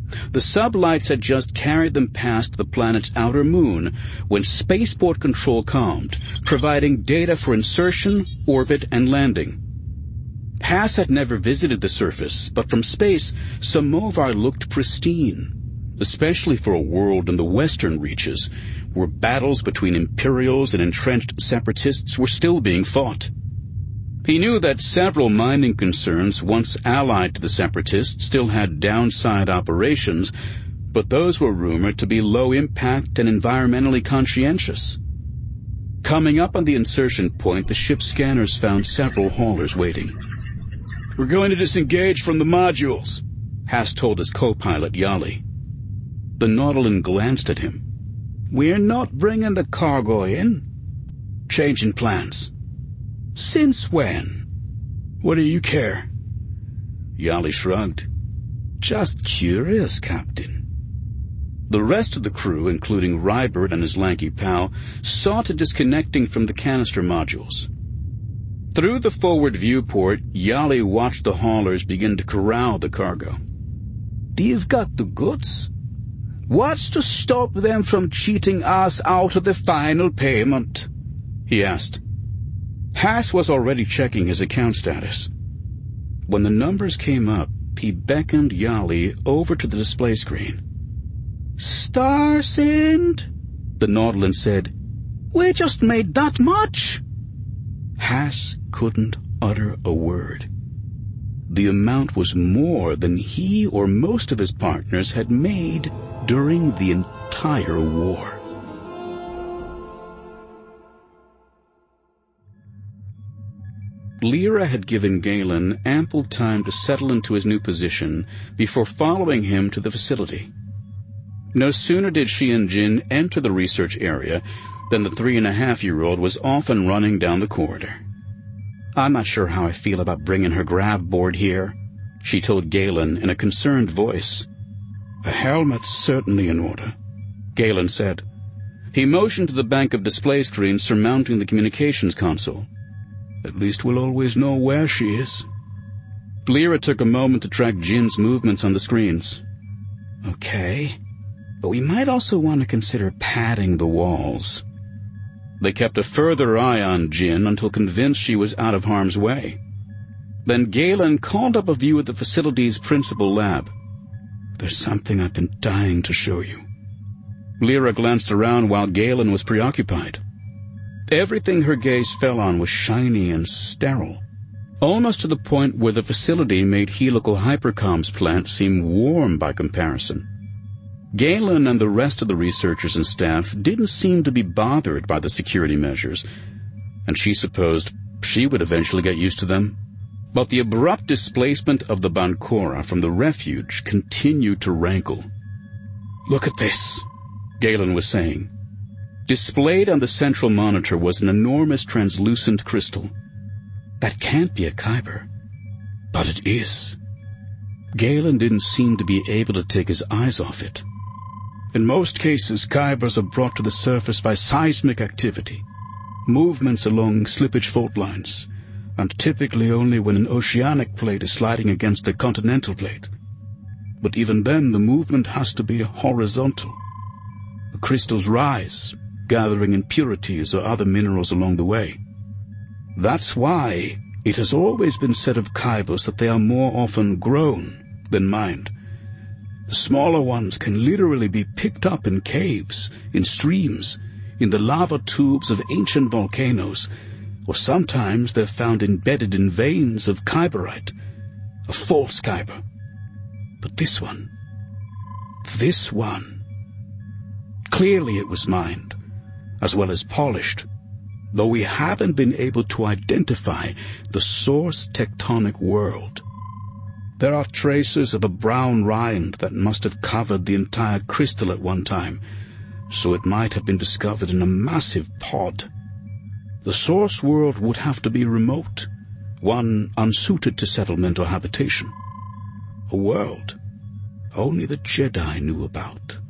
[SPEAKER 1] The sublights had just carried them past the planet's outer moon when spaceport control calmed, providing data for insertion, orbit, and landing. Haas had never visited the surface, but from space, Samovar looked pristine, especially for a world in the western reaches, where battles between Imperials and entrenched separatists were still being fought. He knew that several mining concerns once allied to the separatists still had downside operations, but those were rumored to be low-impact and environmentally conscientious. Coming up on the insertion point, the ship's scanners found several haulers waiting.
[SPEAKER 2] "We're going to disengage from the modules,"
[SPEAKER 1] Haas told his co-pilot, Yali. The Nautolan glanced at him.
[SPEAKER 3] "We're not bringing the cargo in?"
[SPEAKER 2] "Changing plans."
[SPEAKER 3] "Since when?"
[SPEAKER 2] "What do you care?"
[SPEAKER 1] Yali shrugged.
[SPEAKER 3] "Just curious, Captain."
[SPEAKER 1] The rest of the crew, including Rybert and his lanky pal, saw to disconnecting from the canister modules. Through the forward viewport, Yali watched the haulers begin to corral the cargo.
[SPEAKER 3] "They've got the goods. What's to stop them from cheating us out of the final payment?"
[SPEAKER 1] he asked. Haas was already checking his account status. When the numbers came up, he beckoned Yali over to the display screen.
[SPEAKER 3] "Starsind," the Nautolan said. "We just made that much."
[SPEAKER 1] Haas couldn't utter a word. The amount was more than he or most of his partners had made during the entire war. Lyra had given Galen ample time to settle into his new position before following him to the facility. No sooner did she and Jin enter the research area than the three-and-a-half-year-old was off and running down the corridor. "I'm not sure how I feel about bringing her grav board here," she told Galen in a concerned voice.
[SPEAKER 2] "A helmet's certainly in order,"
[SPEAKER 1] Galen said. He motioned to the bank of display screens surmounting the communications console.
[SPEAKER 2] "At least we'll always know where she is."
[SPEAKER 1] Lyra took a moment to track Jin's movements on the screens.
[SPEAKER 3] "Okay, but we might also want to consider padding the walls."
[SPEAKER 1] They kept a further eye on Jin until convinced she was out of harm's way. Then Galen called up a view of the facility's principal lab.
[SPEAKER 2] "There's something I've been dying to show you."
[SPEAKER 1] Lyra glanced around while Galen was preoccupied. Everything her gaze fell on was shiny and sterile, almost to the point where the facility made Helical Hypercom's plant seem warm by comparison. Galen and the rest of the researchers and staff didn't seem to be bothered by the security measures, and she supposed she would eventually get used to them. But the abrupt displacement of the Bancora from the refuge continued to rankle.
[SPEAKER 2] "Look at this,"
[SPEAKER 1] Galen was saying. Displayed on the central monitor was an enormous translucent crystal.
[SPEAKER 3] "That can't be a Kyber."
[SPEAKER 2] "But it is."
[SPEAKER 1] Galen didn't seem to be able to take his eyes off it.
[SPEAKER 2] "In most cases, Kybers are brought to the surface by seismic activity, movements along slippage fault lines, and typically only when an oceanic plate is sliding against a continental plate. But even then, the movement has to be horizontal. The crystals rise, gathering impurities or other minerals along the way. That's why it has always been said of Kybers that they are more often grown than mined. The smaller ones can literally be picked up in caves, in streams, in the lava tubes of ancient volcanoes, or sometimes they're found embedded in veins of Kyberite, a false Kyber. But this one, this one, clearly it was mined, as well as polished, though we haven't been able to identify the source tectonic world. There are traces of a brown rind that must have covered the entire crystal at one time, so it might have been discovered in a massive pod. The source world would have to be remote, one unsuited to settlement or habitation. A world only the Jedi knew about."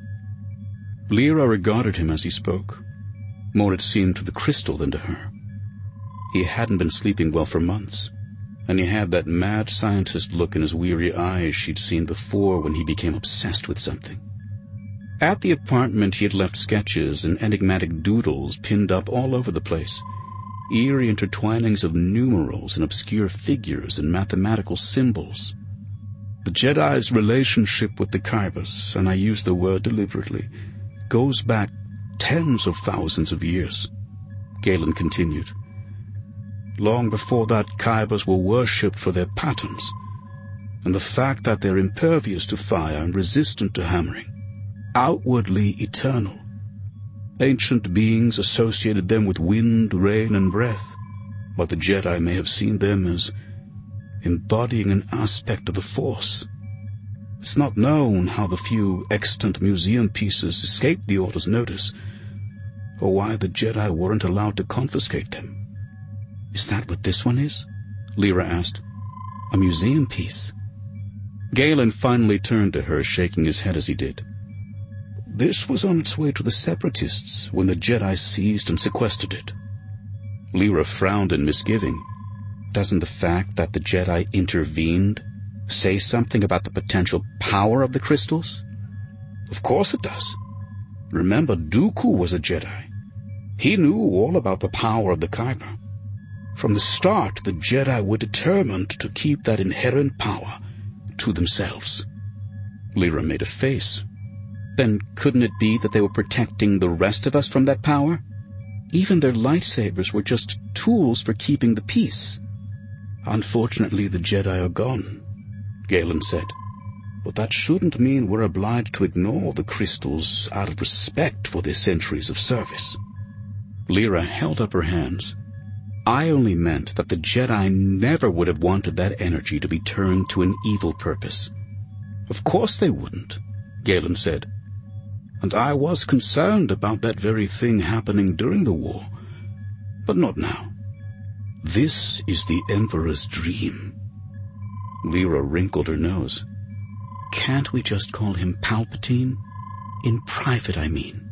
[SPEAKER 2] Lyra regarded him as he spoke. More it seemed to the crystal than to her. He hadn't been sleeping well for months,
[SPEAKER 1] and he had that mad scientist look in his weary eyes she'd seen before when he became obsessed with something. At the apartment he had left sketches and enigmatic doodles pinned up all over the place, eerie intertwinings of numerals and obscure figures and mathematical symbols. The Jedi's relationship with the Kybers, and I use the word deliberately, goes back tens of thousands of years, Galen continued. Long before that, Kybers were worshipped for their patterns, and the fact that they're impervious to fire and resistant to hammering, outwardly eternal. Ancient beings associated them with wind, rain, and breath, but the Jedi may have seen them as embodying an aspect of the Force. It's not known how the few extant museum pieces escaped the Order's notice, or why the Jedi weren't allowed to confiscate them.
[SPEAKER 3] Is that what this one is? Lyra asked. A museum piece?
[SPEAKER 1] Galen finally turned to her, shaking his head as he did.
[SPEAKER 2] This was on its way to the Separatists when the Jedi seized and sequestered it.
[SPEAKER 1] Lyra frowned in misgiving.
[SPEAKER 3] Doesn't the fact that the Jedi intervened say something about the potential power of the crystals?
[SPEAKER 2] Of course it does. Remember, Dooku was a Jedi. He knew all about the power of the Kyber. From the start, the Jedi were determined to keep that inherent power to themselves.
[SPEAKER 1] Lyra made a face.
[SPEAKER 3] Then couldn't it be that they were protecting the rest of us from that power? Even their lightsabers were just tools for keeping the peace.
[SPEAKER 2] Unfortunately, the Jedi are gone, Galen said. But that shouldn't mean we're obliged to ignore the crystals out of respect for their centuries of service.
[SPEAKER 1] Lyra held up her hands.
[SPEAKER 3] I only meant that the Jedi never would have wanted that energy to be turned to an evil purpose.
[SPEAKER 2] Of course they wouldn't, Galen said. And I was concerned about that very thing happening during the war. But not now. This is the Emperor's dream.
[SPEAKER 1] Lyra wrinkled her nose.
[SPEAKER 3] Can't we just call him Palpatine? In private, I mean.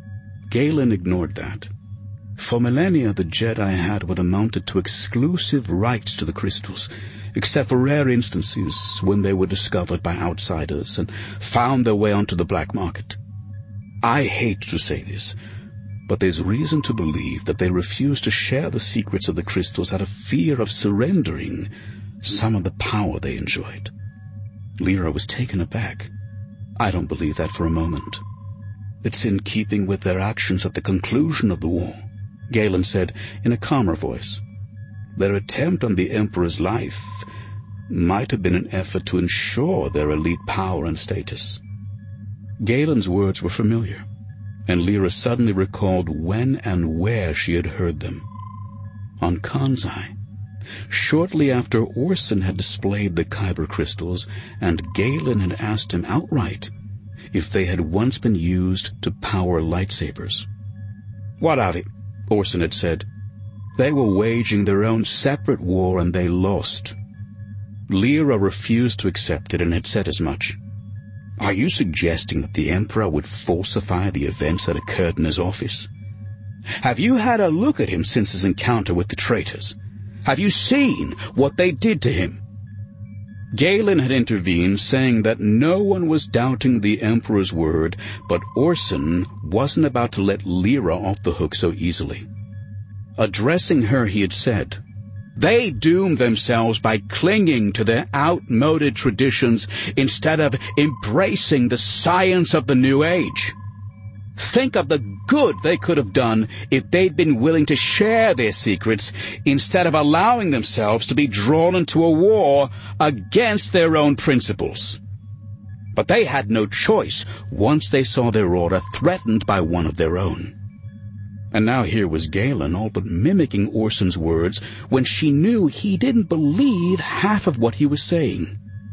[SPEAKER 2] Galen ignored that. For millennia, the Jedi had what amounted to exclusive rights to the crystals, except for rare instances when they were discovered by outsiders and found their way onto the black market. I hate to say this, but there's reason to believe that they refused to share the secrets of the crystals out of fear of surrendering some of the power they enjoyed.
[SPEAKER 3] Lyra was taken aback.
[SPEAKER 2] I don't believe that for a moment. It's in keeping with their actions at the conclusion of the war, Galen said in a calmer voice. Their attempt on the Emperor's life might have been an effort to ensure their elite power and status.
[SPEAKER 1] Galen's words were familiar, and Lyra suddenly recalled when and where she had heard them. On Kanzai, shortly after Orson had displayed the Kyber crystals, and Galen had asked him outright if they had once been used to power lightsabers.
[SPEAKER 2] "What of it?" Orson had said. "They were waging their own separate war and they lost."
[SPEAKER 1] Lyra refused to accept it and had said as much.
[SPEAKER 2] "Are you suggesting that the Emperor would falsify the events that occurred in his office? Have you had a look at him since his encounter with the traitors? Have you seen what they did to him?"
[SPEAKER 1] Galen had intervened, saying that no one was doubting the Emperor's word, but Orson wasn't about to let Lyra off the hook so easily. Addressing her, he had said, "They doom themselves by clinging to their outmoded traditions instead of embracing the science of the new age. Think of the good they could have done if they'd been willing to share their secrets instead of allowing themselves to be drawn into a war against their own principles. But they had no choice once they saw their order threatened by one of their own." And now here was Galen all but mimicking Orson's words when she knew he didn't believe half of what he was saying.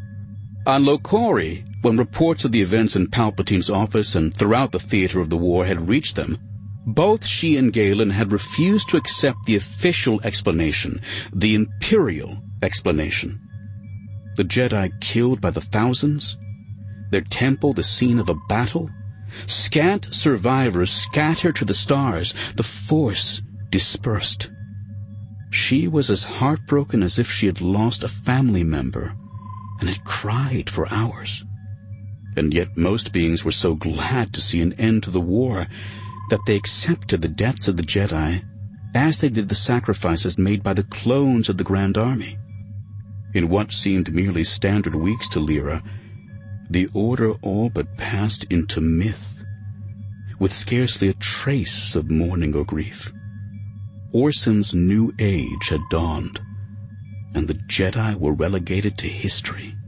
[SPEAKER 1] On Lokori, when reports of the events in Palpatine's office and throughout the theater of the war had reached them, both she and Galen had refused to accept the official explanation, the imperial explanation. The Jedi killed by the thousands, their temple the scene of a battle, scant survivors scattered to the stars, the Force dispersed. She was as heartbroken as if she had lost a family member and had cried for hours. And yet most beings were so glad to see an end to the war that they accepted the deaths of the Jedi as they did the sacrifices made by the clones of the Grand Army. In what seemed merely standard weeks to Lyra, the Order all but passed into myth, with scarcely a trace of mourning or grief. Orsan's new age had dawned, and the Jedi were relegated to history.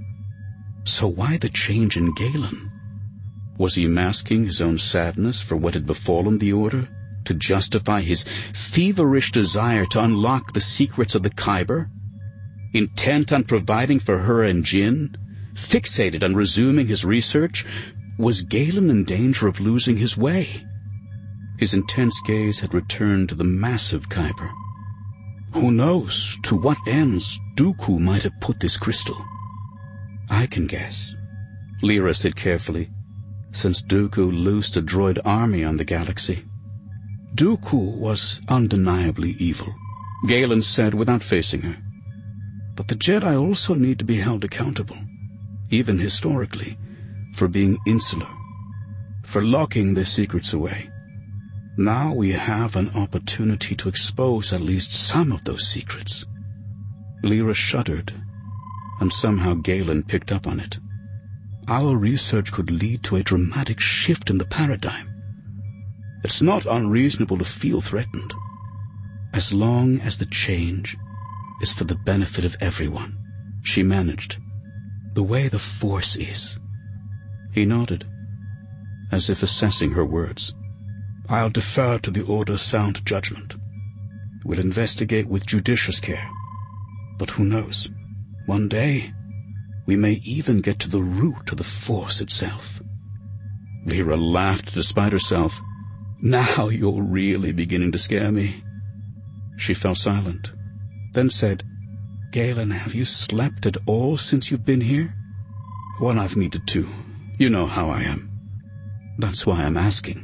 [SPEAKER 1] So why the change in Galen? Was he masking his own sadness for what had befallen the Order to justify his feverish desire to unlock the secrets of the Kyber? Intent on providing for her and Jin, fixated on resuming his research, was Galen in danger of losing his way? His intense gaze had returned to the massive Kyber. Who knows to what ends Dooku might have put this crystal? I can guess, Lyra said carefully, since Dooku loosed a droid army on the galaxy. Dooku was undeniably evil, Galen said without facing her. But the Jedi also need to be held accountable, even historically, for being insular, for locking their secrets away. Now we have an opportunity to expose at least some of those secrets. Lyra shuddered, and somehow Galen picked up on it. Our research could lead to a dramatic shift in the paradigm. It's not unreasonable to feel threatened, as long as the change is for the benefit of everyone, she managed, the way the Force is. He nodded, as if assessing her words. I'll defer to the Order's sound judgment. We'll investigate with judicious care. But who knows? One day, we may even get to the root of the Force itself. Lyra laughed despite herself. Now you're really beginning to scare me. She fell silent, then said, Galen, have you slept at all since you've been here? Well, I've needed to. You know how I am. That's why I'm asking.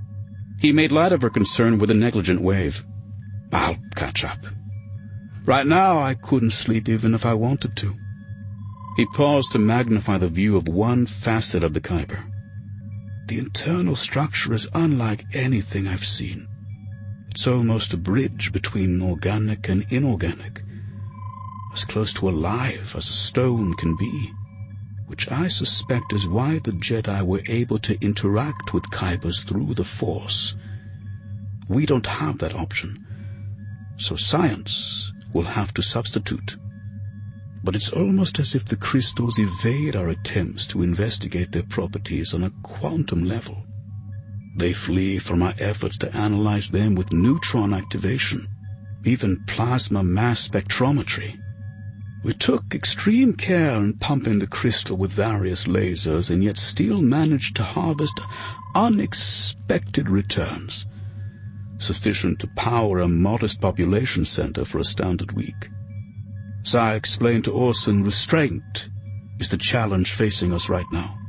[SPEAKER 1] He made light of her concern with a negligent wave. I'll catch up. Right now, I couldn't sleep even if I wanted to. He paused to magnify the view of one facet of the Kyber. The internal structure is unlike anything I've seen. It's almost a bridge between organic and inorganic, as close to alive as a stone can be, which I suspect is why the Jedi were able to interact with Kybers through the Force. We don't have that option, so science will have to substitute. But it's almost as if the crystals evade our attempts to investigate their properties on a quantum level. They flee from our efforts to analyze them with neutron activation, even plasma mass spectrometry. We took extreme care in pumping the crystal with various lasers and yet still managed to harvest unexpected returns, sufficient to power a modest population center for a standard week. So I explained to Orson, restraint is the challenge facing us right now.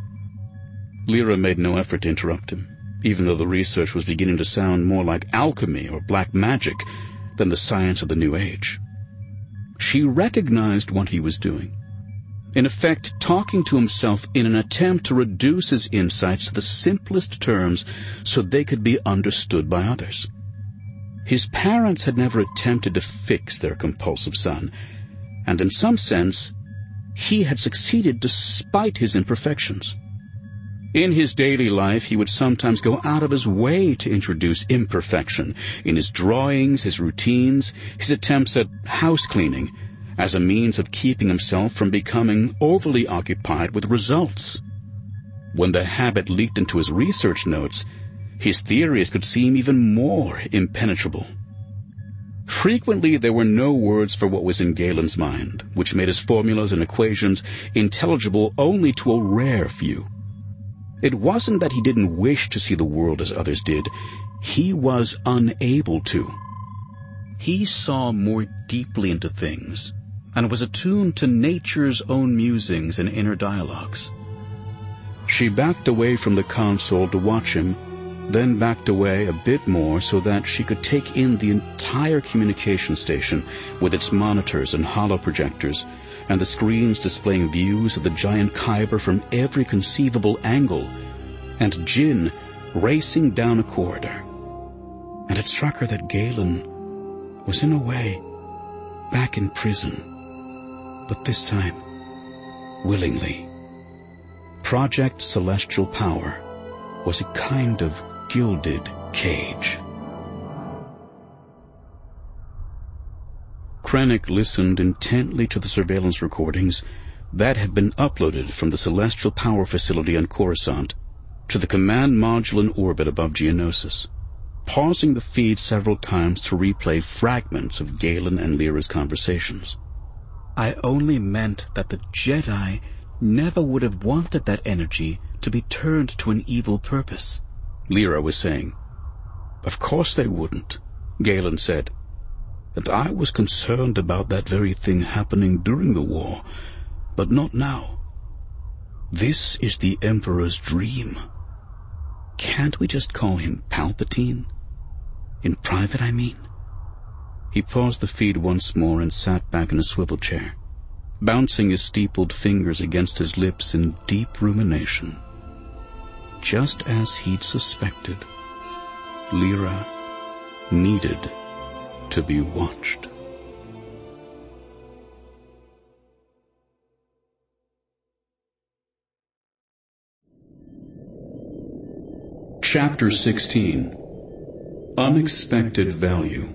[SPEAKER 1] Lyra made no effort to interrupt him, even though the research was beginning to sound more like alchemy or black magic than the science of the New Age. She recognized what he was doing, in effect talking to himself in an attempt to reduce his insights to the simplest terms so they could be understood by others. His parents had never attempted to fix their compulsive son, and in some sense, he had succeeded despite his imperfections. In his daily life, he would sometimes go out of his way to introduce imperfection in his drawings, his routines, his attempts at house cleaning, as a means of keeping himself from becoming overly occupied with results. When the habit leaked into his research notes, his theories could seem even more impenetrable. Frequently, there were no words for what was in Galen's mind, which made his formulas and equations intelligible only to a rare few. It wasn't that he didn't wish to see the world as others did. He was unable to. He saw more deeply into things and was attuned to nature's own musings and inner dialogues. She backed away from the console to watch him then backed away a bit more so that she could take in the entire communication station with its monitors and holoprojectors and the screens displaying views of the giant Kyber from every conceivable angle, and Jin racing down a corridor. And it struck her that Galen was in a way back in prison, but this time willingly. Project Celestial Power was a kind of gilded cage. Krennic listened intently to the surveillance recordings that had been uploaded from the Celestial Power Facility on Coruscant to the command module in orbit above Geonosis, pausing the feed several times to replay fragments of Galen and Lyra's conversations.
[SPEAKER 3] I only meant that the Jedi never would have wanted that energy to be turned to an evil purpose,
[SPEAKER 1] Lyra was saying.
[SPEAKER 2] Of course they wouldn't, Galen said. And I was concerned about that very thing happening during the war, but not now. This is the Emperor's dream.
[SPEAKER 1] Can't we just call him Palpatine? In private, I mean? He paused the feed once more and sat back in a swivel chair, bouncing his steepled fingers against his lips in deep rumination. Just as he'd suspected, Lyra needed to be watched. Chapter sixteen. Unexpected Value.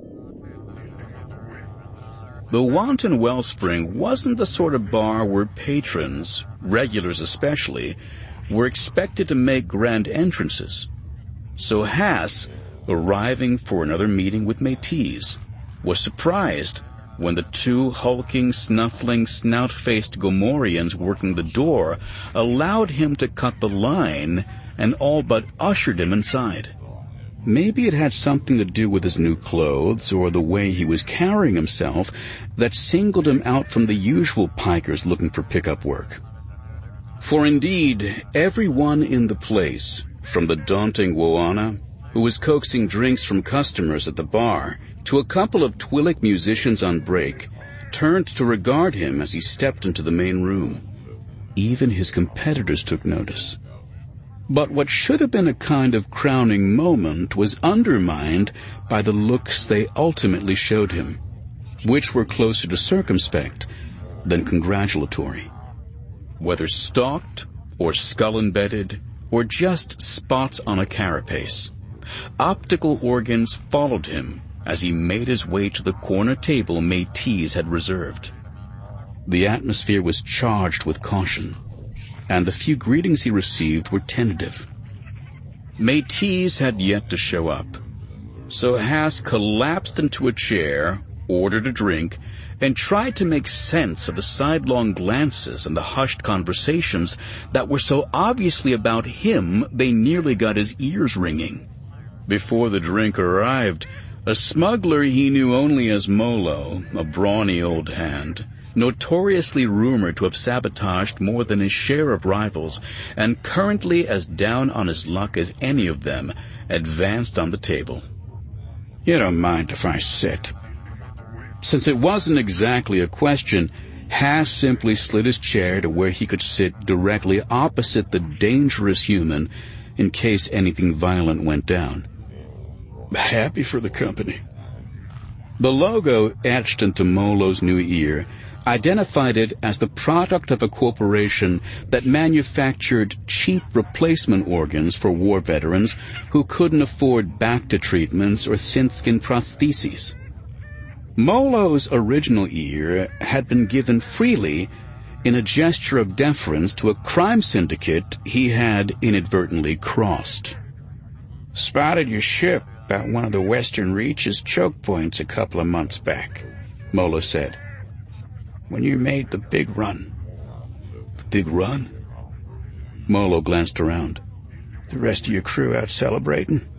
[SPEAKER 1] The Wanton Wellspring wasn't the sort of bar where patrons, regulars especially, were expected to make grand entrances. So Haas, arriving for another meeting with Métis, was surprised when the two hulking, snuffling, snout-faced Gomorians working the door allowed him to cut the line and all but ushered him inside. Maybe it had something to do with his new clothes or the way he was carrying himself that singled him out from the usual pikers looking for pickup work. For indeed, everyone in the place, from the daunting Woana, who was coaxing drinks from customers at the bar, to a couple of Twi'lek musicians on break, turned to regard him as he stepped into the main room. Even his competitors took notice. But what should have been a kind of crowning moment was undermined by the looks they ultimately showed him, which were closer to circumspect than congratulatory. Whether stalked, or skull-embedded, or just spots on a carapace, optical organs followed him as he made his way to the corner table Métis had reserved. The atmosphere was charged with caution, and the few greetings he received were tentative. Métis had yet to show up, so Haas collapsed into a chair, ordered a drink, and tried to make sense of the sidelong glances and the hushed conversations that were so obviously about him they nearly got his ears ringing. Before the drink arrived, a smuggler he knew only as Molo, a brawny old hand, notoriously rumored to have sabotaged more than his share of rivals, and currently as down on his luck as any of them, advanced on the table.
[SPEAKER 2] You don't mind if I sit?
[SPEAKER 1] Since it wasn't exactly a question, Haas simply slid his chair to where he could sit directly opposite the dangerous human in case anything violent went down.
[SPEAKER 2] Happy for the company.
[SPEAKER 1] The logo etched into Molo's new ear identified it as the product of a corporation that manufactured cheap replacement organs for war veterans who couldn't afford Bacta treatments or synth-skin prostheses. Molo's original ear had been given freely in a gesture of deference to a crime syndicate he had inadvertently crossed.
[SPEAKER 2] Spotted your ship at one of the Western Reach's choke points a couple of months back, Molo said. When you made the big run.
[SPEAKER 1] The big run? Molo glanced around.
[SPEAKER 2] The rest of your crew out celebrating?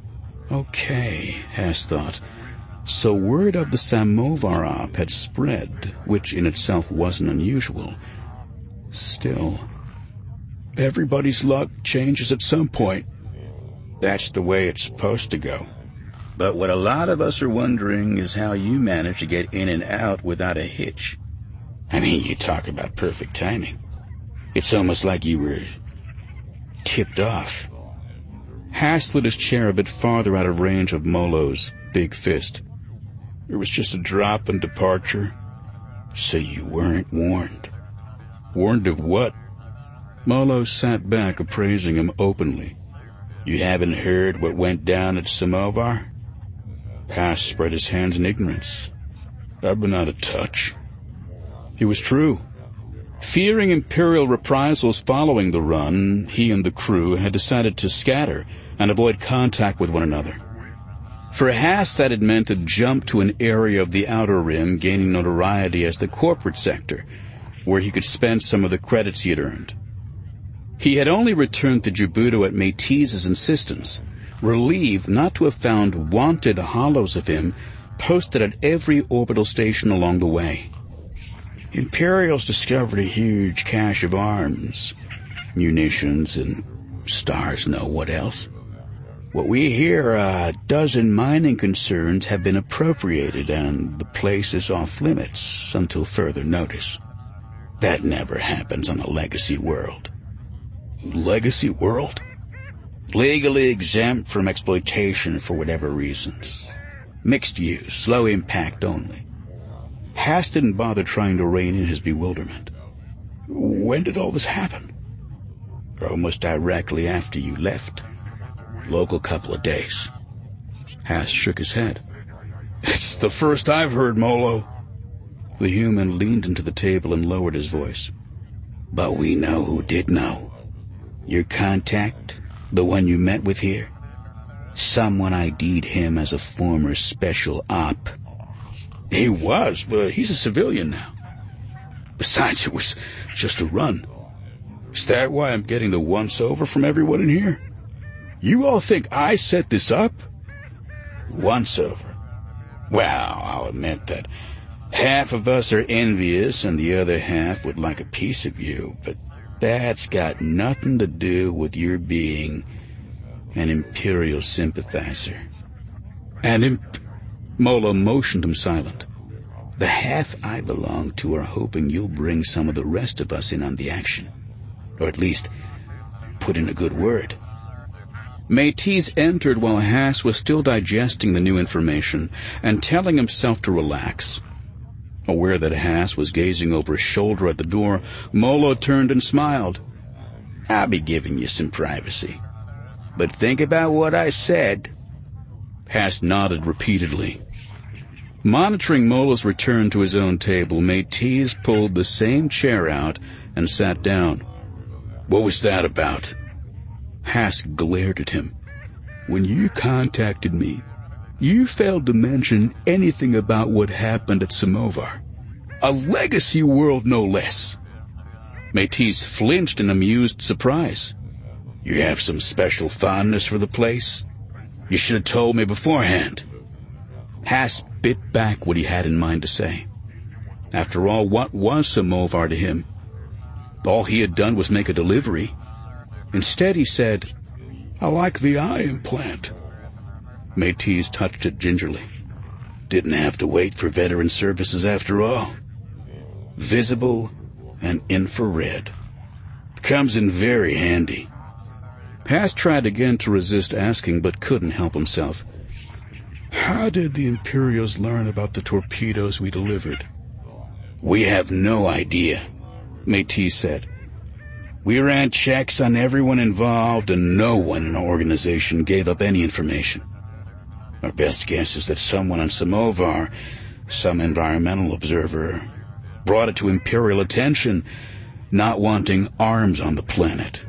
[SPEAKER 1] Okay, Haas thought. So word of the Samovar op had spread, which in itself wasn't unusual. Still,
[SPEAKER 2] everybody's luck changes at some point. That's the way it's supposed to go. But what a lot of us are wondering is how you manage to get in and out without a hitch. I mean, you talk about perfect timing. It's almost like you were tipped off.
[SPEAKER 1] Hass slid his chair a bit farther out of range of Molo's big fist.
[SPEAKER 2] It was just a drop in departure. So you weren't warned.
[SPEAKER 1] Warned of what? Molo sat back, appraising him openly.
[SPEAKER 2] You haven't heard what went down at Samovar?
[SPEAKER 1] Hass spread his hands in ignorance.
[SPEAKER 2] I've been out of touch.
[SPEAKER 1] It was true. Fearing Imperial reprisals following the run, he and the crew had decided to scatter and avoid contact with one another. For Hass, that had meant a jump to an area of the Outer Rim gaining notoriety as the corporate sector, where he could spend some of the credits he had earned. He had only returned to Jubuto at Métis's insistence, relieved not to have found wanted hollows of him posted at every orbital station along the way.
[SPEAKER 2] Imperials discovered a huge cache of arms, munitions, and stars know what else. What we hear, a dozen mining concerns have been appropriated, and the place is off limits until further notice. That never happens on a legacy world.
[SPEAKER 1] Legacy world?
[SPEAKER 2] Legally exempt from exploitation for whatever reasons. Mixed use, low impact only.
[SPEAKER 1] Hass didn't bother trying to rein in his bewilderment.
[SPEAKER 2] When did all this happen? Almost directly after you left. Local couple of days.
[SPEAKER 1] Hass shook his head.
[SPEAKER 2] It's the first I've heard, Molo.
[SPEAKER 1] The human leaned into the table and lowered his voice.
[SPEAKER 2] But we know who did know. Your contact, the one you met with here, someone I D'd him as a former special op.
[SPEAKER 1] He was, but he's a civilian now.
[SPEAKER 2] Besides, it was just a run.
[SPEAKER 1] Is that why I'm getting the once-over from everyone in here? You all think I set this up?
[SPEAKER 2] Once-over? Well, I'll admit that half of us are envious and the other half would like a piece of you, but that's got nothing to do with your being an Imperial sympathizer.
[SPEAKER 1] An imp... Molo motioned him silent.
[SPEAKER 2] The half I belong to are hoping you'll bring some of the rest of us in on the action. Or at least put in a good word.
[SPEAKER 1] Métis entered while Hass was still digesting the new information and telling himself to relax. Aware that Hass was gazing over his shoulder at the door, Molo turned and smiled.
[SPEAKER 2] I'll be giving you some privacy. But think about what I said.
[SPEAKER 1] Hass nodded repeatedly. Monitoring Molo's return to his own table, Métis pulled the same chair out and sat down.
[SPEAKER 2] What was that about?
[SPEAKER 1] Hass glared at him. When you contacted me, you failed to mention anything about what happened at Samovar. A legacy world, no less. Métis flinched in amused surprise.
[SPEAKER 2] You have some special fondness for the place? You should have told me beforehand.
[SPEAKER 1] Hass bit back what he had in mind to say. After all, what was Samovar to him? All he had done was make a delivery. Instead, he said, I like the eye implant. Métis touched it gingerly.
[SPEAKER 2] Didn't have to wait for veteran services after all. Visible and infrared. Comes in very handy.
[SPEAKER 1] Hass tried again to resist asking, but couldn't help himself. How did the Imperials learn about the torpedoes we delivered?
[SPEAKER 2] We have no idea, Métis said. We ran checks on everyone involved, and no one in our organization gave up any information. Our best guess is that someone on Samovar, some environmental observer, brought it to Imperial attention, not wanting arms on the planet.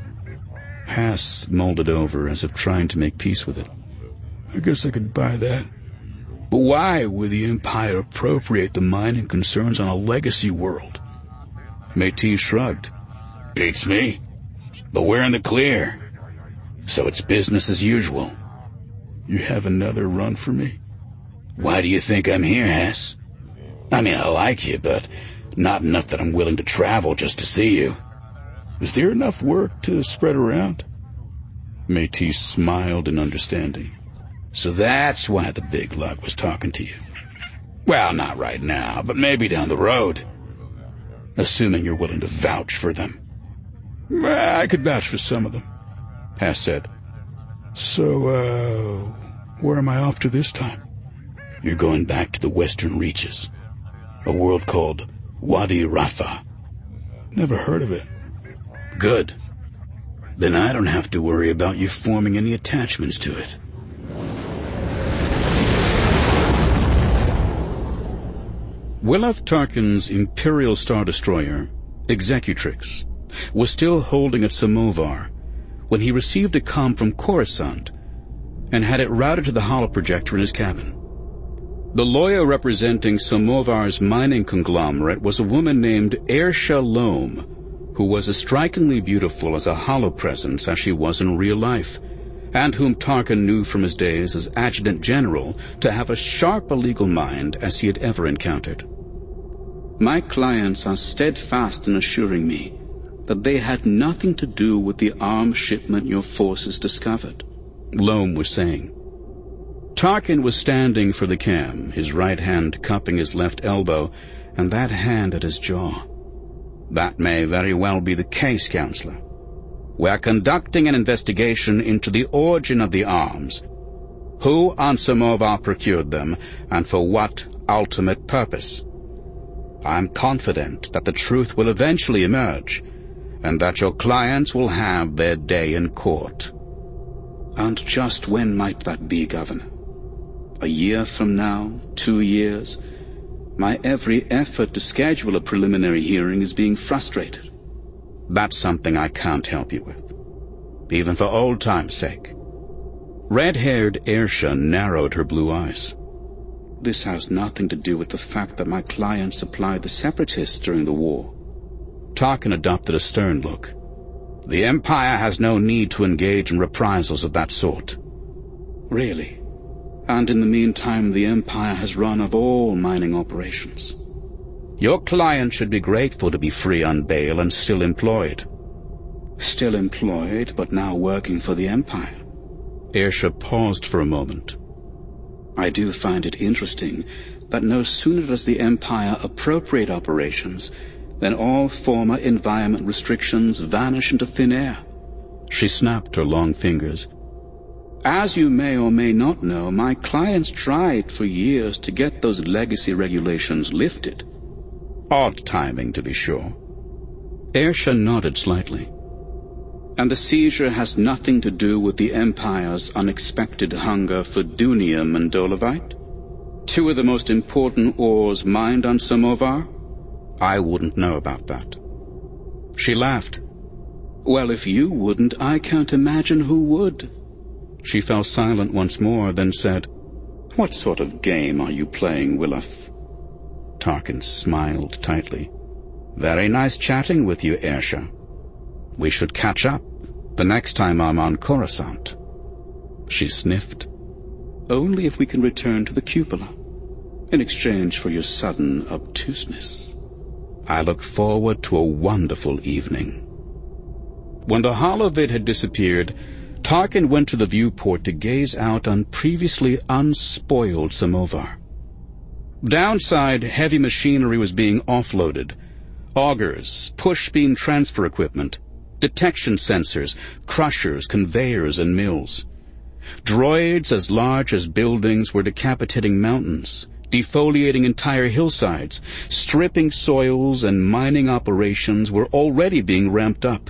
[SPEAKER 1] Hass mulled it over as if trying to make peace with it. I guess I could buy that. But why would the Empire appropriate the mining concerns on a legacy world? Métis shrugged.
[SPEAKER 2] Beats me. But we're in the clear. So it's business as usual.
[SPEAKER 1] You have another run for me?
[SPEAKER 2] Why do you think I'm here, Hass? I mean, I like you, but not enough that I'm willing to travel just to see you.
[SPEAKER 1] Is there enough work to spread around?
[SPEAKER 2] Métis smiled in understanding. So that's why the big lug was talking to you. Well, not right now, but maybe down the road. Assuming you're willing to vouch for them. I could vouch for some of them, Hass said. So, uh, where am I off to this time? You're going back to the western reaches. A world called Wadi Rafa. Never heard of it. Good. Then I don't have to worry about you forming any attachments to it.
[SPEAKER 1] Wilaf Tarkin's Imperial Star Destroyer, Executrix, was still holding at Samovar when he received a comm from Coruscant and had it routed to the holoprojector in his cabin. The lawyer representing Samovar's mining conglomerate was a woman named Airsha Loam, who was as strikingly beautiful as a holopresence as she was in real life, and whom Tarkin knew from his days as Adjutant General to have as sharp a legal mind as he had ever encountered. My clients are steadfast in assuring me that they had nothing to do with the arms shipment your forces discovered, Loam was saying. Tarkin was standing for the cam, his right hand cupping his left elbow, and that hand at his jaw. That may very well be the case, Counselor. We're conducting an investigation into the origin of the arms, who on Samovar procured them, and for what ultimate purpose. I'm confident that the truth will eventually emerge, and that your clients will have their day in court. And just when might that be, Governor? A year from now? Two years? My every effort to schedule a preliminary hearing is being frustrated. That's something I can't help you with, even for old time's sake. Red-haired Airsha narrowed her blue eyes. This has nothing to do with the fact that my client supplied the Separatists during the war. Tarkin adopted a stern look. The Empire has no need to engage in reprisals of that sort. Really? And in the meantime, the Empire has run of all mining operations. Your client should be grateful to be free on bail and still employed. Still employed, but now working for the Empire. Airsha paused for a moment. I do find it interesting that no sooner does the Empire appropriate operations than all former environment restrictions vanish into thin air. She snapped her long fingers. As you may or may not know, my clients tried for years to get those legacy regulations lifted. Odd timing, to be sure. Airsha nodded slightly. And the seizure has nothing to do with the Empire's unexpected hunger for dunium and dolomite? Two of the most important ores mined on Samovar? I wouldn't know about that. She laughed. Well, if you wouldn't, I can't imagine who would. She fell silent once more, then said, What sort of game are you playing, Wilaf? Tarkin smiled tightly. Very nice chatting with you, Airsha. We should catch up the next time I'm on Coruscant. She sniffed. Only if we can return to the cupola, in exchange for your sudden obtuseness. I look forward to a wonderful evening. When the holovid had disappeared, Tarkin went to the viewport to gaze out on previously unspoiled Samovar. Downside, heavy machinery was being offloaded. Augers, push-beam transfer equipment, detection sensors, crushers, conveyors, and mills. Droids as large as buildings were decapitating mountains, defoliating entire hillsides, stripping soils, and mining operations were already being ramped up.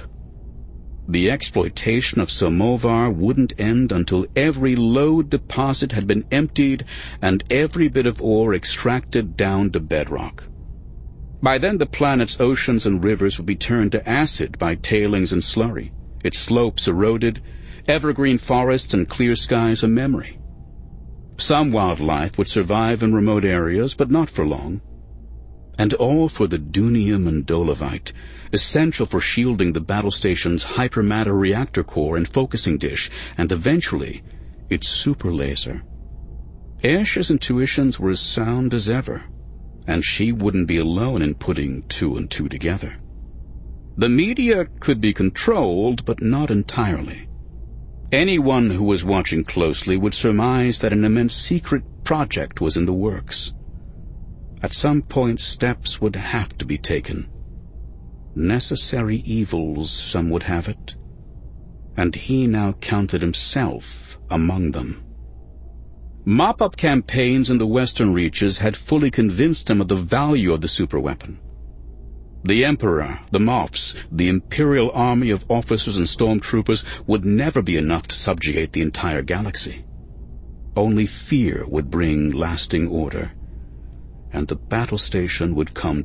[SPEAKER 1] The exploitation of Samovar wouldn't end until every lode deposit had been emptied and every bit of ore extracted down to bedrock. By then the planet's oceans and rivers would be turned to acid by tailings and slurry, its slopes eroded, evergreen forests and clear skies a memory. Some wildlife would survive in remote areas, but not for long. And all for the dunium and dolomite, essential for shielding the battle station's hypermatter reactor core and focusing dish, and eventually its super laser. Airsha's intuitions were as sound as ever, and she wouldn't be alone in putting two and two together. The media could be controlled, but not entirely. Anyone who was watching closely would surmise that an immense secret project was in the works. At some point, steps would have to be taken. Necessary evils, some would have it. And he now counted himself among them. Mop-up campaigns in the western reaches had fully convinced him of the value of the superweapon. The Emperor, the Moffs, the Imperial army of officers and stormtroopers would never be enough to subjugate the entire galaxy. Only fear would bring lasting order, and the battle station would come